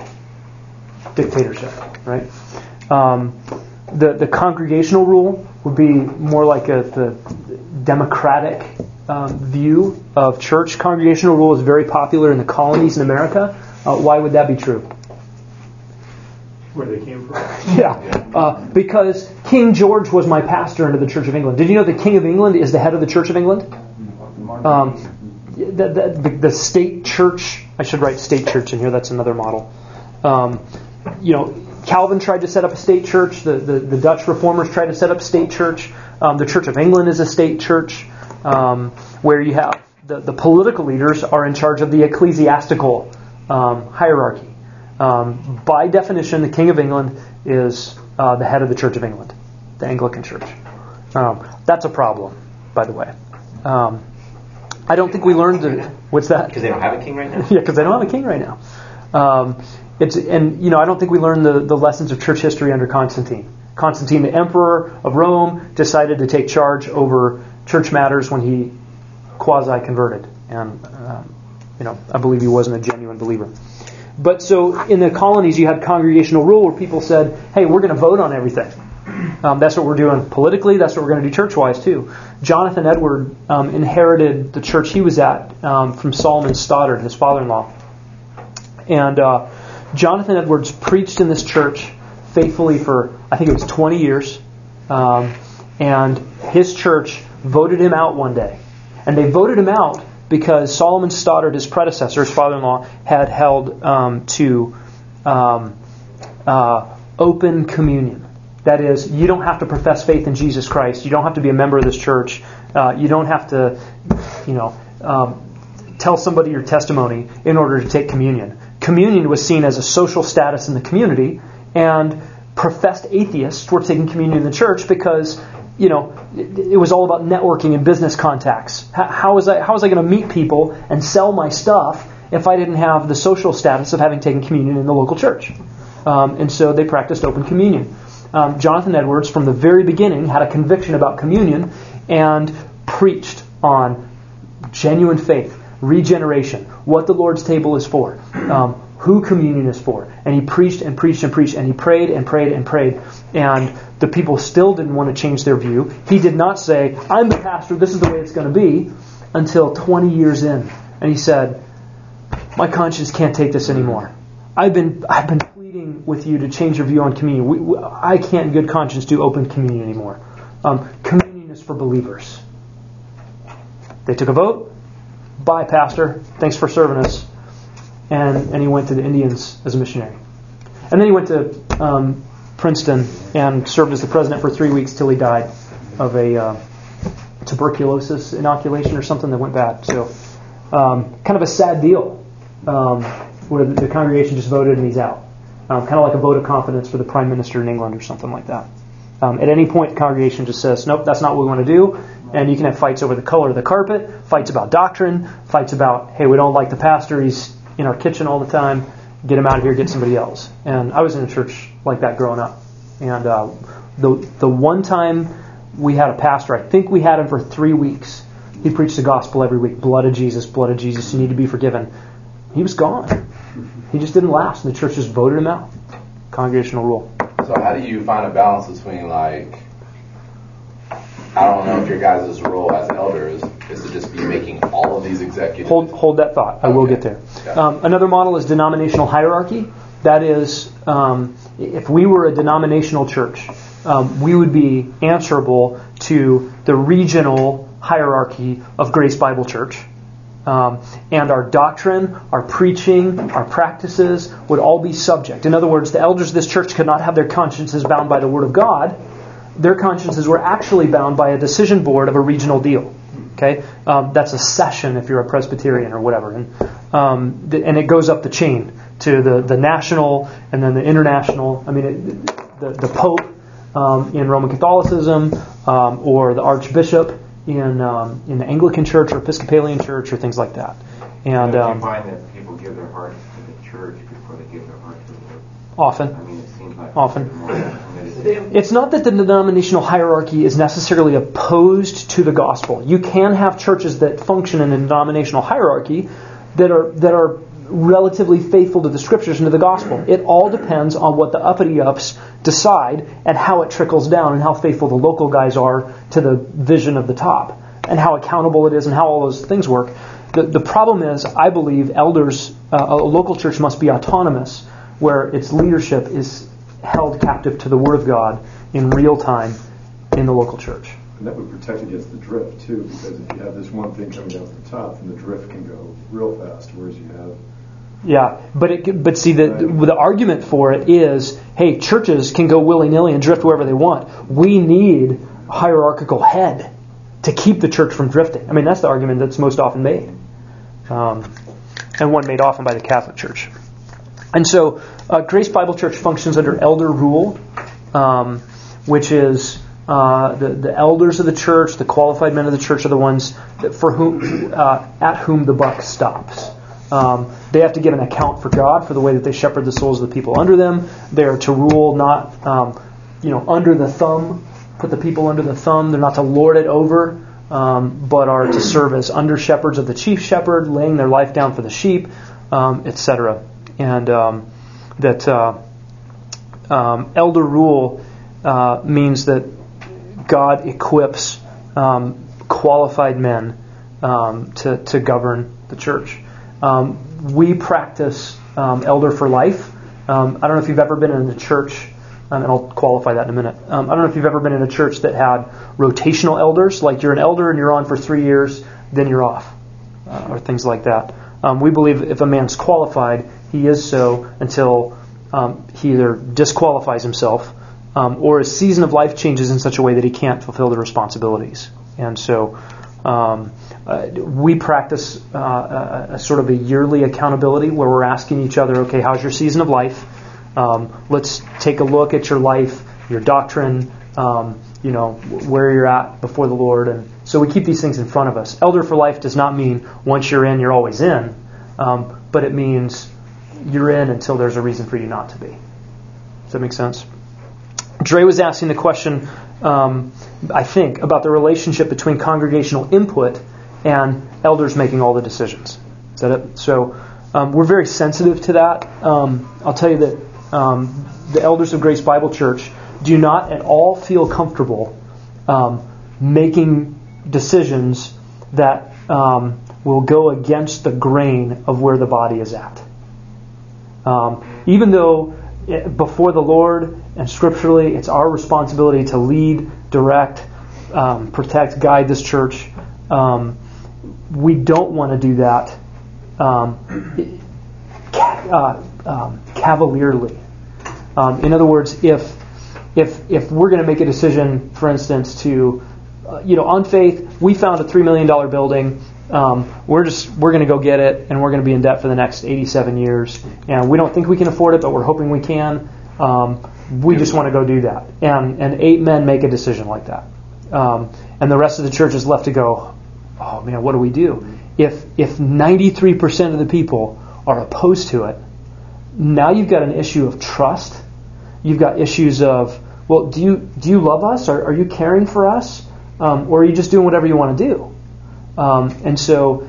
dictatorship, right? Um, the the congregational rule would be more like a the democratic um, view of church. Congregational rule is very popular in the colonies in America. Uh, why would that be true? Where they came from. Yeah, uh, because King George was my pastor into the Church of England. Did you know the King of England is the head of the Church of England? Um, the, the, the state church, I should write state church in here, that's another model. Um, you know, Calvin tried to set up a state church. The, the, the Dutch reformers tried to set up a state church. Um, the Church of England is a state church um, where you have the, the political leaders are in charge of the ecclesiastical um, hierarchy. Um, by definition, the King of England is uh, the head of the Church of England, the Anglican Church. Um, that's a problem, by the way. Um, I don't think we learned the, what's that? Because they don't have a king right now? Yeah, because they don't have a king right now. Um, it's and you know I don't think we learned the, the lessons of church history under Constantine. Constantine, the emperor of Rome, decided to take charge over church matters when he quasi-converted, and um, you know I believe he wasn't a genuine believer. But so in the colonies, you had congregational rule where people said, "Hey, we're going to vote on everything." Um, that's what we're doing politically. That's what we're going to do church-wise too. Jonathan Edward um, inherited the church he was at um, from Solomon Stoddard, his father-in-law. And uh, Jonathan Edwards preached in this church faithfully for, I think it was twenty years. Um, and his church voted him out one day. And they voted him out because Solomon Stoddard, his predecessor, his father-in-law, had held um, to um, uh, open communion. That is, you don't have to profess faith in Jesus Christ. You don't have to be a member of this church. Uh, you don't have to, you know, um, tell somebody your testimony in order to take communion. Communion was seen as a social status in the community, and professed atheists were taking communion in the church because, you know, it, it was all about networking and business contacts. How, how was I, how was I going to meet people and sell my stuff if I didn't have the social status of having taken communion in the local church? Um, and so they practiced open communion. Um, Jonathan Edwards, from the very beginning, had a conviction about communion and preached on genuine faith, regeneration, what the Lord's table is for, um, who communion is for. And he preached and preached and preached, and he prayed and prayed and prayed. And the people still didn't want to change their view. He did not say, "I'm the pastor, this is the way it's going to be," until twenty years in. And he said, "My conscience can't take this anymore. I've been I've been pleading with you to change your view on communion. We, we, I can't in good conscience do open communion anymore. Um, communion is for believers." They took a vote. "Bye, pastor. Thanks for serving us." And and he went to the Indians as a missionary. And then he went to um, Princeton and served as the president for three weeks till he died of a uh, tuberculosis inoculation or something that went bad. So um, kind of a sad deal. Um, where the congregation just voted and he's out. Um, kind of like a vote of confidence for the Prime Minister in England or something like that. Um, at any point, the congregation just says, "Nope, that's not what we want to do." And you can have fights over the color of the carpet, fights about doctrine, fights about, "Hey, we don't like the pastor, he's in our kitchen all the time, get him out of here, get somebody else." And I was in a church like that growing up. And uh, the the one time we had a pastor, I think we had him for three weeks. He preached the gospel every week. Blood of Jesus, blood of Jesus, you need to be forgiven. He was gone. He just didn't last, and the church just voted him out. Congregational rule. So how do you find a balance between, like, I don't know if your guys' role as elders is to just be making all of these executive... Hold hold that thought. I okay. will get there. Yeah. Um, another model is denominational hierarchy. That is, um, if we were a denominational church, um, we would be answerable to the regional hierarchy of Grace Bible Church. Um, and our doctrine, our preaching, our practices would all be subject. In other words, the elders of this church could not have their consciences bound by the Word of God. Their consciences were actually bound by a decision board of a regional deal. Okay, um, that's a session if you're a Presbyterian or whatever, and um, th- and it goes up the chain to the, the national and then the international. I mean, it, the the Pope um, in Roman Catholicism um, or the Archbishop in um, in the Anglican Church or Episcopalian Church or things like that. And um, um, you find that people give their hearts to the church before they give their heart to the Lord. Often. I mean, it seems like often. It's not that the denominational hierarchy is necessarily opposed to the gospel. You can have churches that function in a denominational hierarchy that are that are relatively faithful to the scriptures and to the gospel. It all depends on what the uppity-ups decide and how it trickles down and how faithful the local guys are to the vision of the top and how accountable it is and how all those things work. The, the problem is, I believe elders, uh, a local church must be autonomous, where its leadership is held captive to the Word of God in real time in the local church. And that would protect against the drift too, because if you have this one thing coming down from the top, then the drift can go real fast, whereas you have... Yeah, but it, but see, the, the the argument for it is, hey, churches can go willy-nilly and drift wherever they want. We need a hierarchical head to keep the church from drifting. I mean, that's the argument that's most often made. Um, and one made often by the Catholic Church. And so, uh, Grace Bible Church functions under elder rule, um, which is uh, the, the elders of the church, the qualified men of the church are the ones that for whom uh, at whom the buck stops. Um, they have to give an account for God for the way that they shepherd the souls of the people under them. They are to rule not, um, you know, under the thumb, put the people under the thumb. They're not to lord it over, um, but are to serve as under shepherds of the chief shepherd, laying their life down for the sheep, um, et cetera. And um, that uh, um, elder rule uh, means that God equips um, qualified men um, to to govern the church. Um, we practice um, elder for life. Um, I don't know if you've ever been in a church, um, and I'll qualify that in a minute. Um, I don't know if you've ever been in a church that had rotational elders, like you're an elder and you're on for three years, then you're off, uh, or things like that. Um, we believe if a man's qualified, he is so until um, he either disqualifies himself um, or his season of life changes in such a way that he can't fulfill the responsibilities. And so um, uh, we practice uh, a, a sort of a yearly accountability where we're asking each other, okay, how's your season of life? Um, let's take a look at your life, your doctrine, um, you know, where you're at before the Lord. And so we keep these things in front of us. Elder for life does not mean once you're in, you're always in, um, but it means you're in until there's a reason for you not to be. Does that make sense? Dre was asking the question, um, I think, about the relationship between congregational input and elders making all the decisions. Is that it? So um, we're very sensitive to that. Um, I'll tell you that um, the elders of Grace Bible Church do not at all feel comfortable um, making decisions that um, will go against the grain of where the body is at. Um, even though it, before the Lord and scripturally, it's our responsibility to lead, direct, um, protect, guide this church. Um, we don't want to do that um, uh, um, cavalierly. Um, in other words, if if if we're going to make a decision, for instance, to uh, you know, on faith, we found a three million dollar building. Um, we're just we're going to go get it, and we're going to be in debt for the next eighty-seven years, and we don't think we can afford it, but we're hoping we can. Um, we just want to go do that, and and eight men make a decision like that, um, and the rest of the church is left to go, oh man, what do we do? If if ninety-three percent of the people are opposed to it, now you've got an issue of trust. You've got issues of, well, do you do you love us? Are, are you caring for us? Um, or are you just doing whatever you want to do? Um, and so,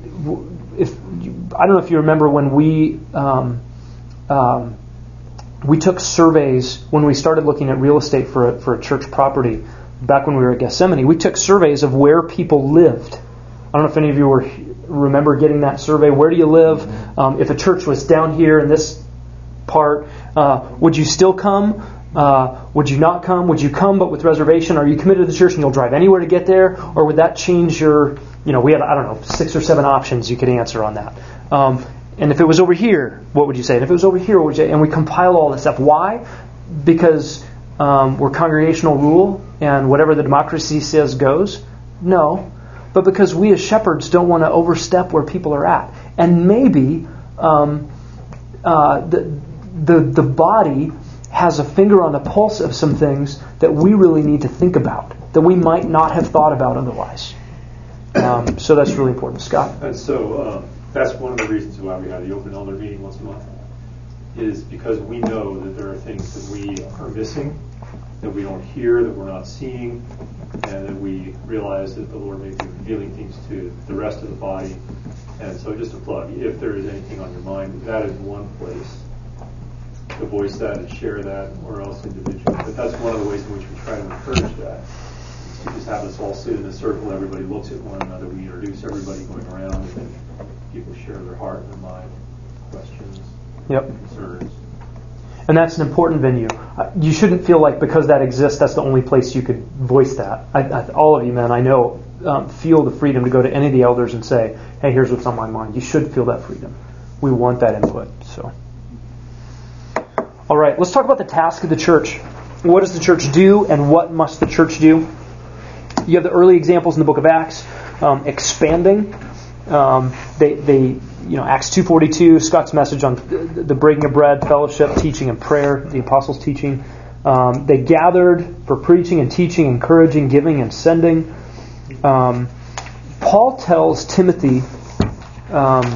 if I don't know if you remember when we um, um, we took surveys when we started looking at real estate for a, for a church property back when we were at Gethsemane. We took surveys of where people lived. I don't know if any of you were remember getting that survey. Where do you live? Um, if a church was down here in this part, uh, would you still come? Uh, would you not come? Would you come but with reservation? Are you committed to the church and you'll drive anywhere to get there? Or would that change your, you know, we had, I don't know, six or seven options you could answer on that. Um, and if it was over here, what would you say? And if it was over here, what would you say? And we compile all this stuff. Why? Because um, we're congregational rule and whatever the democracy says goes? No. But because we as shepherds don't want to overstep where people are at. And maybe um, uh, the, the the body has a finger on the pulse of some things that we really need to think about, that we might not have thought about otherwise. Um, so that's really important. Scott? And so um, that's one of the reasons why we have the open elder meeting once a month, is because we know that there are things that we are missing, that we don't hear, that we're not seeing, and that we realize that the Lord may be revealing things to the rest of the body. And so just a plug, if there is anything on your mind, that is one place to voice that and share that, or else individually. But that's one of the ways in which we try to encourage that. We just have us all sit in a circle, everybody looks at one another, we introduce everybody going around, and then people share their heart and their mind, questions, yep. concerns. And that's an important venue. you shouldn't feel like because that exists, that's the only place you could voice that. I, I, all of you men, I know, um, feel the freedom to go to any of the elders and say, hey, here's what's on my mind. You should feel that freedom. We want that input. So, all right, let's talk about the task of the church. What does the church do, and what must the church do? You have the early examples in the book of Acts, um, expanding. Um, they, they, you know, Acts two forty-two, Scott's message on the, the breaking of bread, fellowship, teaching, and prayer. The apostles' teaching. Um, they gathered for preaching and teaching, encouraging, giving, and sending. Um, Paul tells Timothy. Um,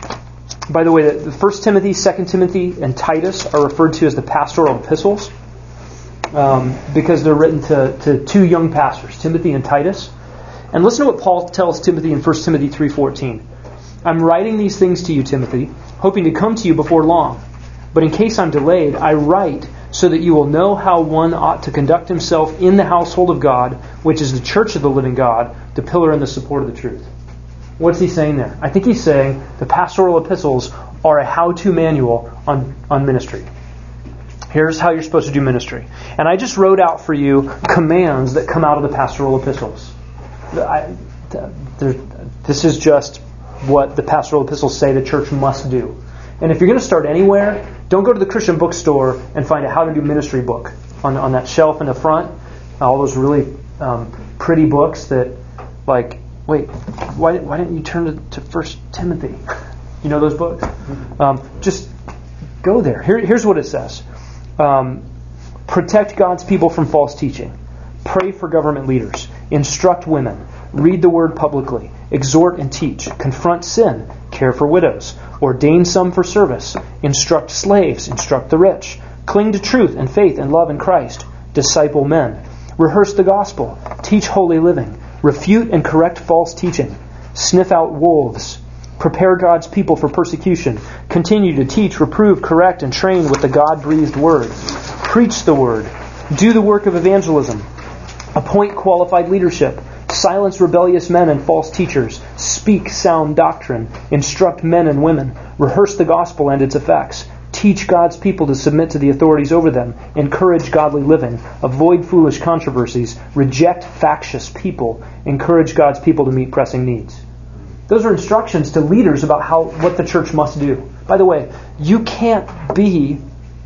by the way, the First Timothy, Second Timothy, and Titus are referred to as the pastoral epistles. Um, because they're written to, to two young pastors, Timothy and Titus. And listen to what Paul tells Timothy in First Timothy three fourteen. I'm writing these things to you, Timothy, hoping to come to you before long. But in case I'm delayed, I write so that you will know how one ought to conduct himself in the household of God, which is the church of the living God, the pillar and the support of the truth. What's he saying there? I think he's saying the pastoral epistles are a how-to manual on, on ministry. Here's how you're supposed to do ministry. And I just wrote out for you commands that come out of the pastoral epistles. I, this is just what the pastoral epistles say the church must do. And if you're going to start anywhere, don't go to the Christian bookstore and find a how to do ministry book on, on that shelf in the front. All those really um, pretty books that, like, wait, why, why didn't you turn to, to First Timothy? You know those books? Um, just go there. Here, here's what it says. Um, protect God's people from false teaching. Pray for government leaders. Instruct women. Read the word publicly. Exhort and teach. Confront sin. Care for widows. Ordain some for service. Instruct slaves. Instruct the rich. Cling to truth and faith and love in Christ. Disciple men. Rehearse the gospel. Teach holy living. Refute and correct false teaching. Sniff out wolves. Prepare God's people for persecution. Continue to teach, reprove, correct, and train with the God-breathed word. Preach the word. Do the work of evangelism. Appoint qualified leadership. Silence rebellious men and false teachers. Speak sound doctrine. Instruct men and women. Rehearse the gospel and its effects. Teach God's people to submit to the authorities over them. Encourage godly living. Avoid foolish controversies. Reject factious people. Encourage God's people to meet pressing needs. Those are instructions to leaders about how what the church must do. By the way, you can't be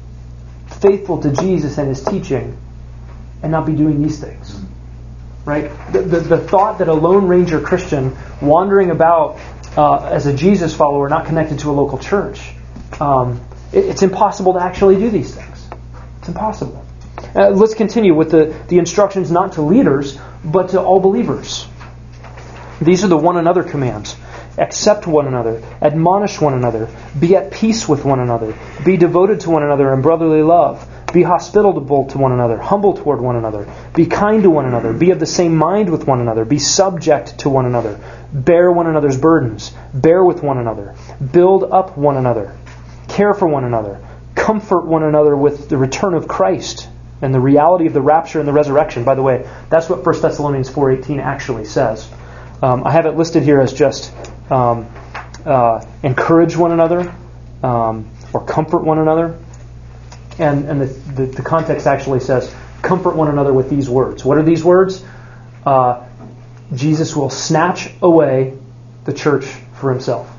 faithful to Jesus and His teaching and not be doing these things. Right? The, the, the thought that a Lone Ranger Christian wandering about uh, as a Jesus follower, not connected to a local church, um, it, it's impossible to actually do these things. It's impossible. Uh, let's continue with the, the instructions not to leaders, but to all believers. These are the one another commands. Accept one another. Admonish one another. Be at peace with one another. Be devoted to one another in brotherly love. Be hospitable to one another. Humble toward one another. Be kind to one another. Be of the same mind with one another. Be subject to one another. Bear one another's burdens. Bear with one another. Build up one another. Care for one another. Comfort one another with the return of Christ and the reality of the rapture and the resurrection. By the way, that's what First Thessalonians four eighteen actually says. Um, I have it listed here as just um, uh, encourage one another um, or comfort one another. And, and the, the, the context actually says comfort one another with these words. What are these words? Uh, Jesus will snatch away the church for Himself.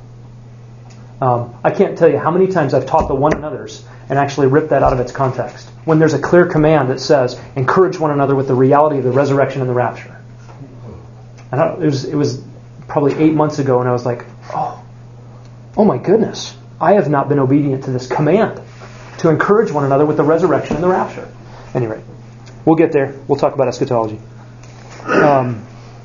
Um, I can't tell you how many times I've taught the one another's and actually ripped that out of its context. When there's a clear command that says encourage one another with the reality of the resurrection and the rapture. And I, it was it was probably eight months ago, and I was like, oh, oh my goodness, I have not been obedient to this command to encourage one another with the resurrection and the rapture. Anyway, we'll get there. We'll talk about eschatology. Um,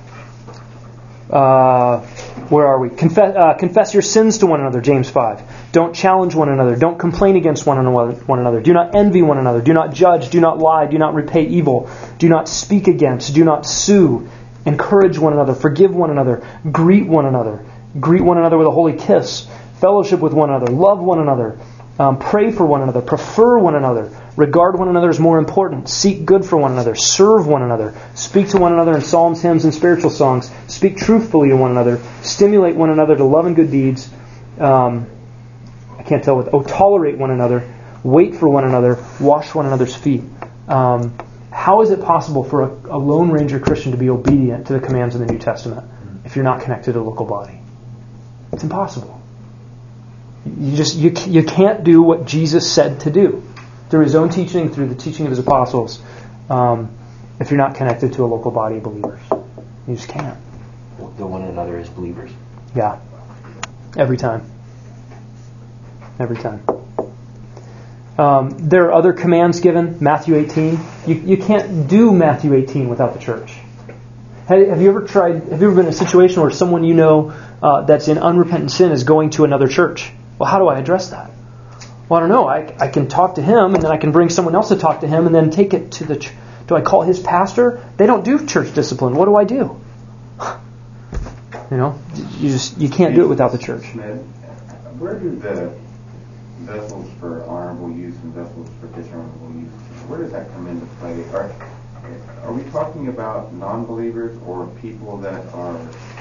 uh, where are we? Confess, uh, confess your sins to one another, James five. Don't challenge one another. Don't complain against one another. Do not envy one another. Do not judge. Do not lie. Do not repay evil. Do not speak against. Do not sue. Encourage one another. Forgive one another. Greet one another. Greet one another with a holy kiss. Fellowship with one another. Love one another. Um, pray for one another. Prefer one another. Regard one another as more important. Seek good for one another. Serve one another. Speak to one another in psalms, hymns, and spiritual songs. Speak truthfully to one another. Stimulate one another to love and good deeds. Um, I can't tell what. Oh, tolerate one another. wait for one another, wash one another's feet. Um, how is it possible for a, a Lone Ranger Christian to be obedient to the commands of the New Testament if you're not connected to a local body? It's impossible. You just you you can't do what Jesus said to do through his own teaching, through the teaching of his apostles, um, if you're not connected to a local body of believers. You just can't. The one another as believers. Yeah. Every time. Every time. Um, there are other commands given. Matthew eighteen. You you can't do Matthew eighteen without the church. Have, have you ever tried? Have you ever been in a situation where someone you know uh, that's in unrepentant sin is going to another church? Well, how do I address that? Well, I don't know. I I can talk to him, and then I can bring someone else to talk to him, and then take it to the. Ch- do I call his pastor? They don't do church discipline. What do I do? You know, you just you can't do it without the church. Ned, where do the vessels for honorable use and vessels for dishonorable use, where does that come into play? Are are we talking about non-believers or people that are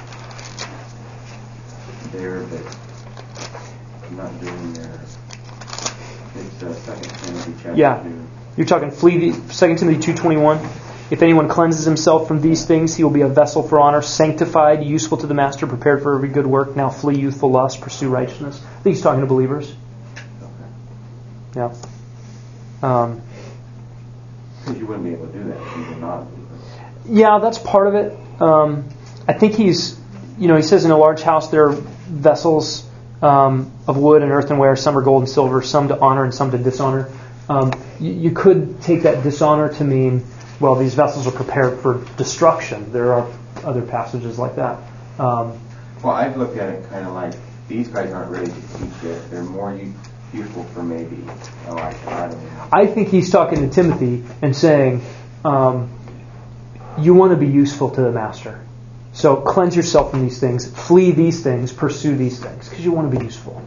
there but not doing their? It's uh, Second Timothy chapter yeah. two. You're talking flee. Second Timothy two twenty-one. If anyone cleanses himself from these things, he will be a vessel for honor, sanctified, useful to the master, prepared for every good work. Now flee youthful lust, pursue righteousness. I think he's talking to believers. Yeah. Um, Because you wouldn't be able to do that if you were not a believer. yeah, that's part of it. Um, I think he's, you know, he says in a large house there are vessels um, of wood and earthenware. Some are gold and silver, some to honor and some to dishonor. Um, you, you could take that dishonor to mean, well, these vessels are prepared for destruction. There are other passages like that. Um, well, I've looked at it kind of like these guys aren't ready to teach yet. They're more u- useful for maybe, oh, I, I don't know. I think he's talking to Timothy and saying, um, you want to be useful to the master. So cleanse yourself from these things, flee these things, pursue these things, because you want to be useful.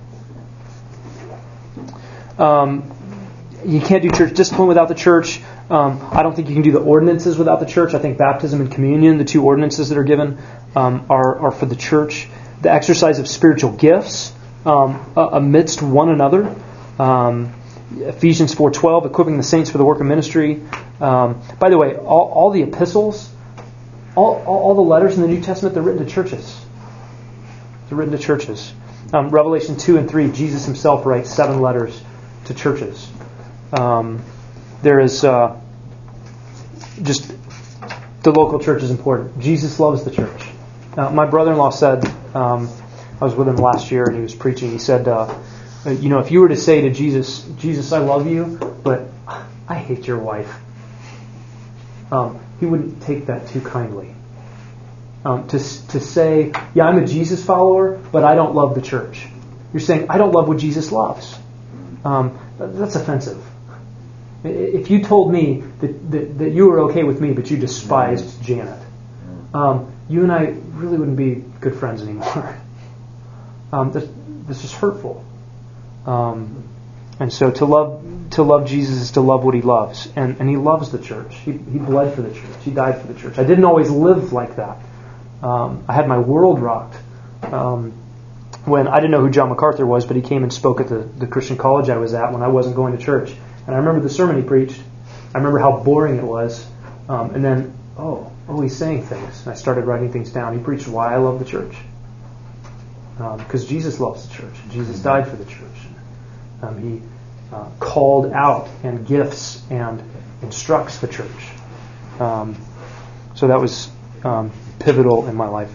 Um, you can't do church discipline without the church. Um, I don't think you can do the ordinances without the church. I think baptism and communion, the two ordinances that are given, um, are, are for the church. The exercise of spiritual gifts um, uh, amidst one another. Um, Ephesians four twelve, equipping the saints for the work of ministry. Um, by the way, all, all the epistles, all, all, all the letters in the New Testament, they're written to churches. They're written to churches. Um, Revelation two and three, Jesus himself writes seven letters to churches. Um, there is uh, just the local church is important. Jesus loves the church. Uh, my brother-in-law said, um, I was with him last year and he was preaching. He said, uh, you know, if you were to say to Jesus, Jesus, I love you, but I hate your wife, um, he wouldn't take that too kindly. Um, to to say, yeah, I'm a Jesus follower, but I don't love the church. You're saying, I don't love what Jesus loves. Um, that's offensive. If you told me that, that, that you were okay with me, but you despised Janet, um, you and I really wouldn't be good friends anymore. um, this, this is hurtful. Um, and so to love to love Jesus is to love what he loves. And, and he loves the church. He, he bled for the church. He died for the church. I didn't always live like that. Um, I had my world rocked um, when I didn't know who John MacArthur was, but he came and spoke at the, the Christian college I was at when I wasn't going to church. And I remember the sermon he preached. I remember how boring it was. Um, and then, oh, oh, he's saying things. And I started writing things down. He preached why I love the church. Because um, Jesus loves the church. Jesus died for the church. Um, he uh, called out and gifts and instructs the church. Um, so that was um, pivotal in my life.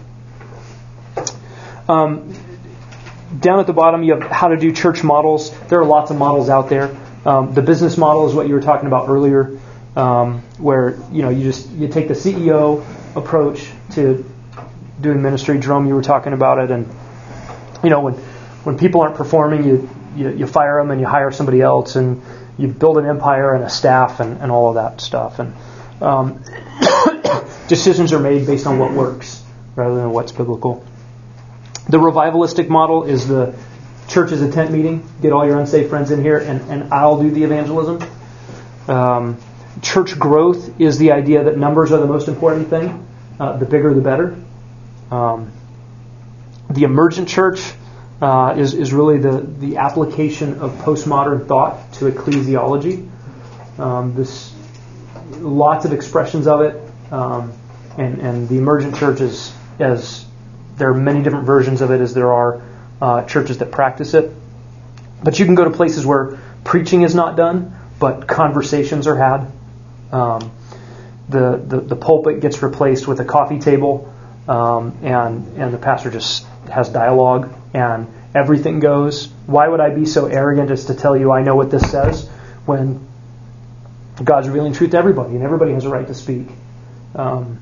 Um, down at the bottom, you have how to do church models. There are lots of models out there. Um, the business model is what you were talking about earlier, um, where you know you just you take the C E O approach to doing ministry. Jerome, you were talking about it, and you know when when people aren't performing, you you, you fire them and you hire somebody else, and you build an empire and a staff and, and all of that stuff. And um, decisions are made based on what works rather than what's biblical. The revivalistic model is the church is a tent meeting. Get all your unsaved friends in here, and, and I'll do the evangelism. Um, church growth is the idea that numbers are the most important thing. Uh, the bigger, the better. Um, the emergent church uh, is is really the the application of postmodern thought to ecclesiology. Um, this lots of expressions of it, um, and and the emergent church is, as there are many different versions of it as there are uh, churches that practice it. But you can go to places where preaching is not done, but conversations are had. Um, the, the the pulpit gets replaced with a coffee table, um, and and the pastor just has dialogue, and everything goes. Why would I be so arrogant as to tell you I know what this says when God's revealing truth to everybody, and everybody has a right to speak? Um,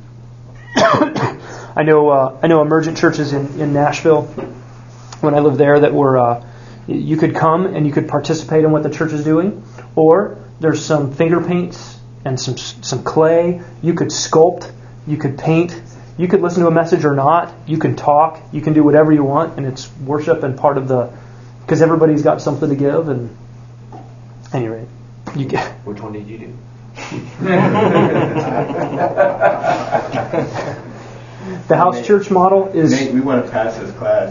I know uh, I know emergent churches in, in Nashville, when I lived there, that were uh, you could come and you could participate in what the church is doing, or there's some finger paints and some some clay. You could sculpt, you could paint, you could listen to a message or not. You can talk, you can do whatever you want, and it's worship and part of the, because everybody's got something to give. And at any rate, you get. Which one did you do? The house Nate, church model is. Nate, we want to pass this class.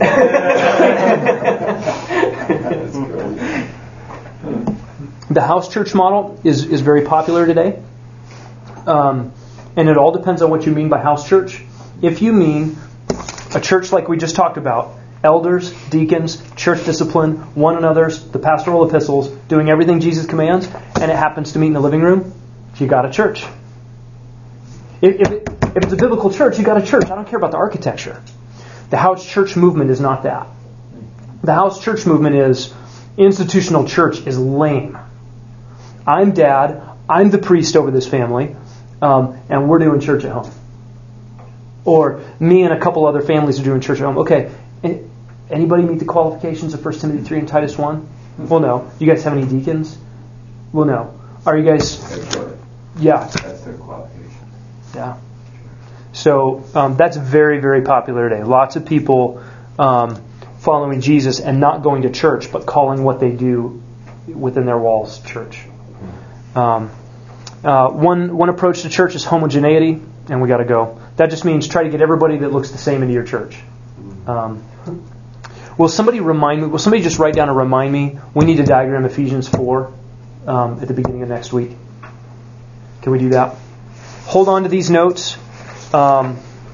The house church model is, is very popular today. Um, and it all depends on what you mean by house church. If you mean a church like we just talked about, elders, deacons, church discipline, one another's, the pastoral epistles, doing everything Jesus commands, and it happens to meet in the living room, you got a church. If, if, it, if it's a biblical church, you got a church. I don't care about the architecture. The house church movement is not that. The house church movement is institutional church is lame. I'm dad, I'm the priest over this family, um, and we're doing church at home. Or me and a couple other families are doing church at home. Okay, anybody meet the qualifications of First Timothy three and Titus one? Well, no. You guys have any deacons? Well, no. Are you guys... Yeah. That's their qualification. Yeah. So um, that's very, very popular today. Lots of people um, following Jesus and not going to church, but calling what they do within their walls church. Um, uh, one one approach to church is homogeneity, and we got to go. That just means try to get everybody that looks the same into your church. Um, will somebody remind me? Will somebody just write down and remind me? We need to diagram Ephesians four um, at the beginning of next week. Can we do that? Hold on to these notes. Um,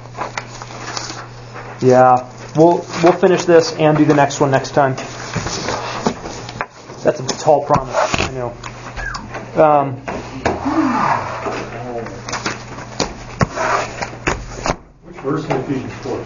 yeah, we'll we'll finish this and do the next one next time. That's a tall promise, I know. Um, Which verse in Ephesians four?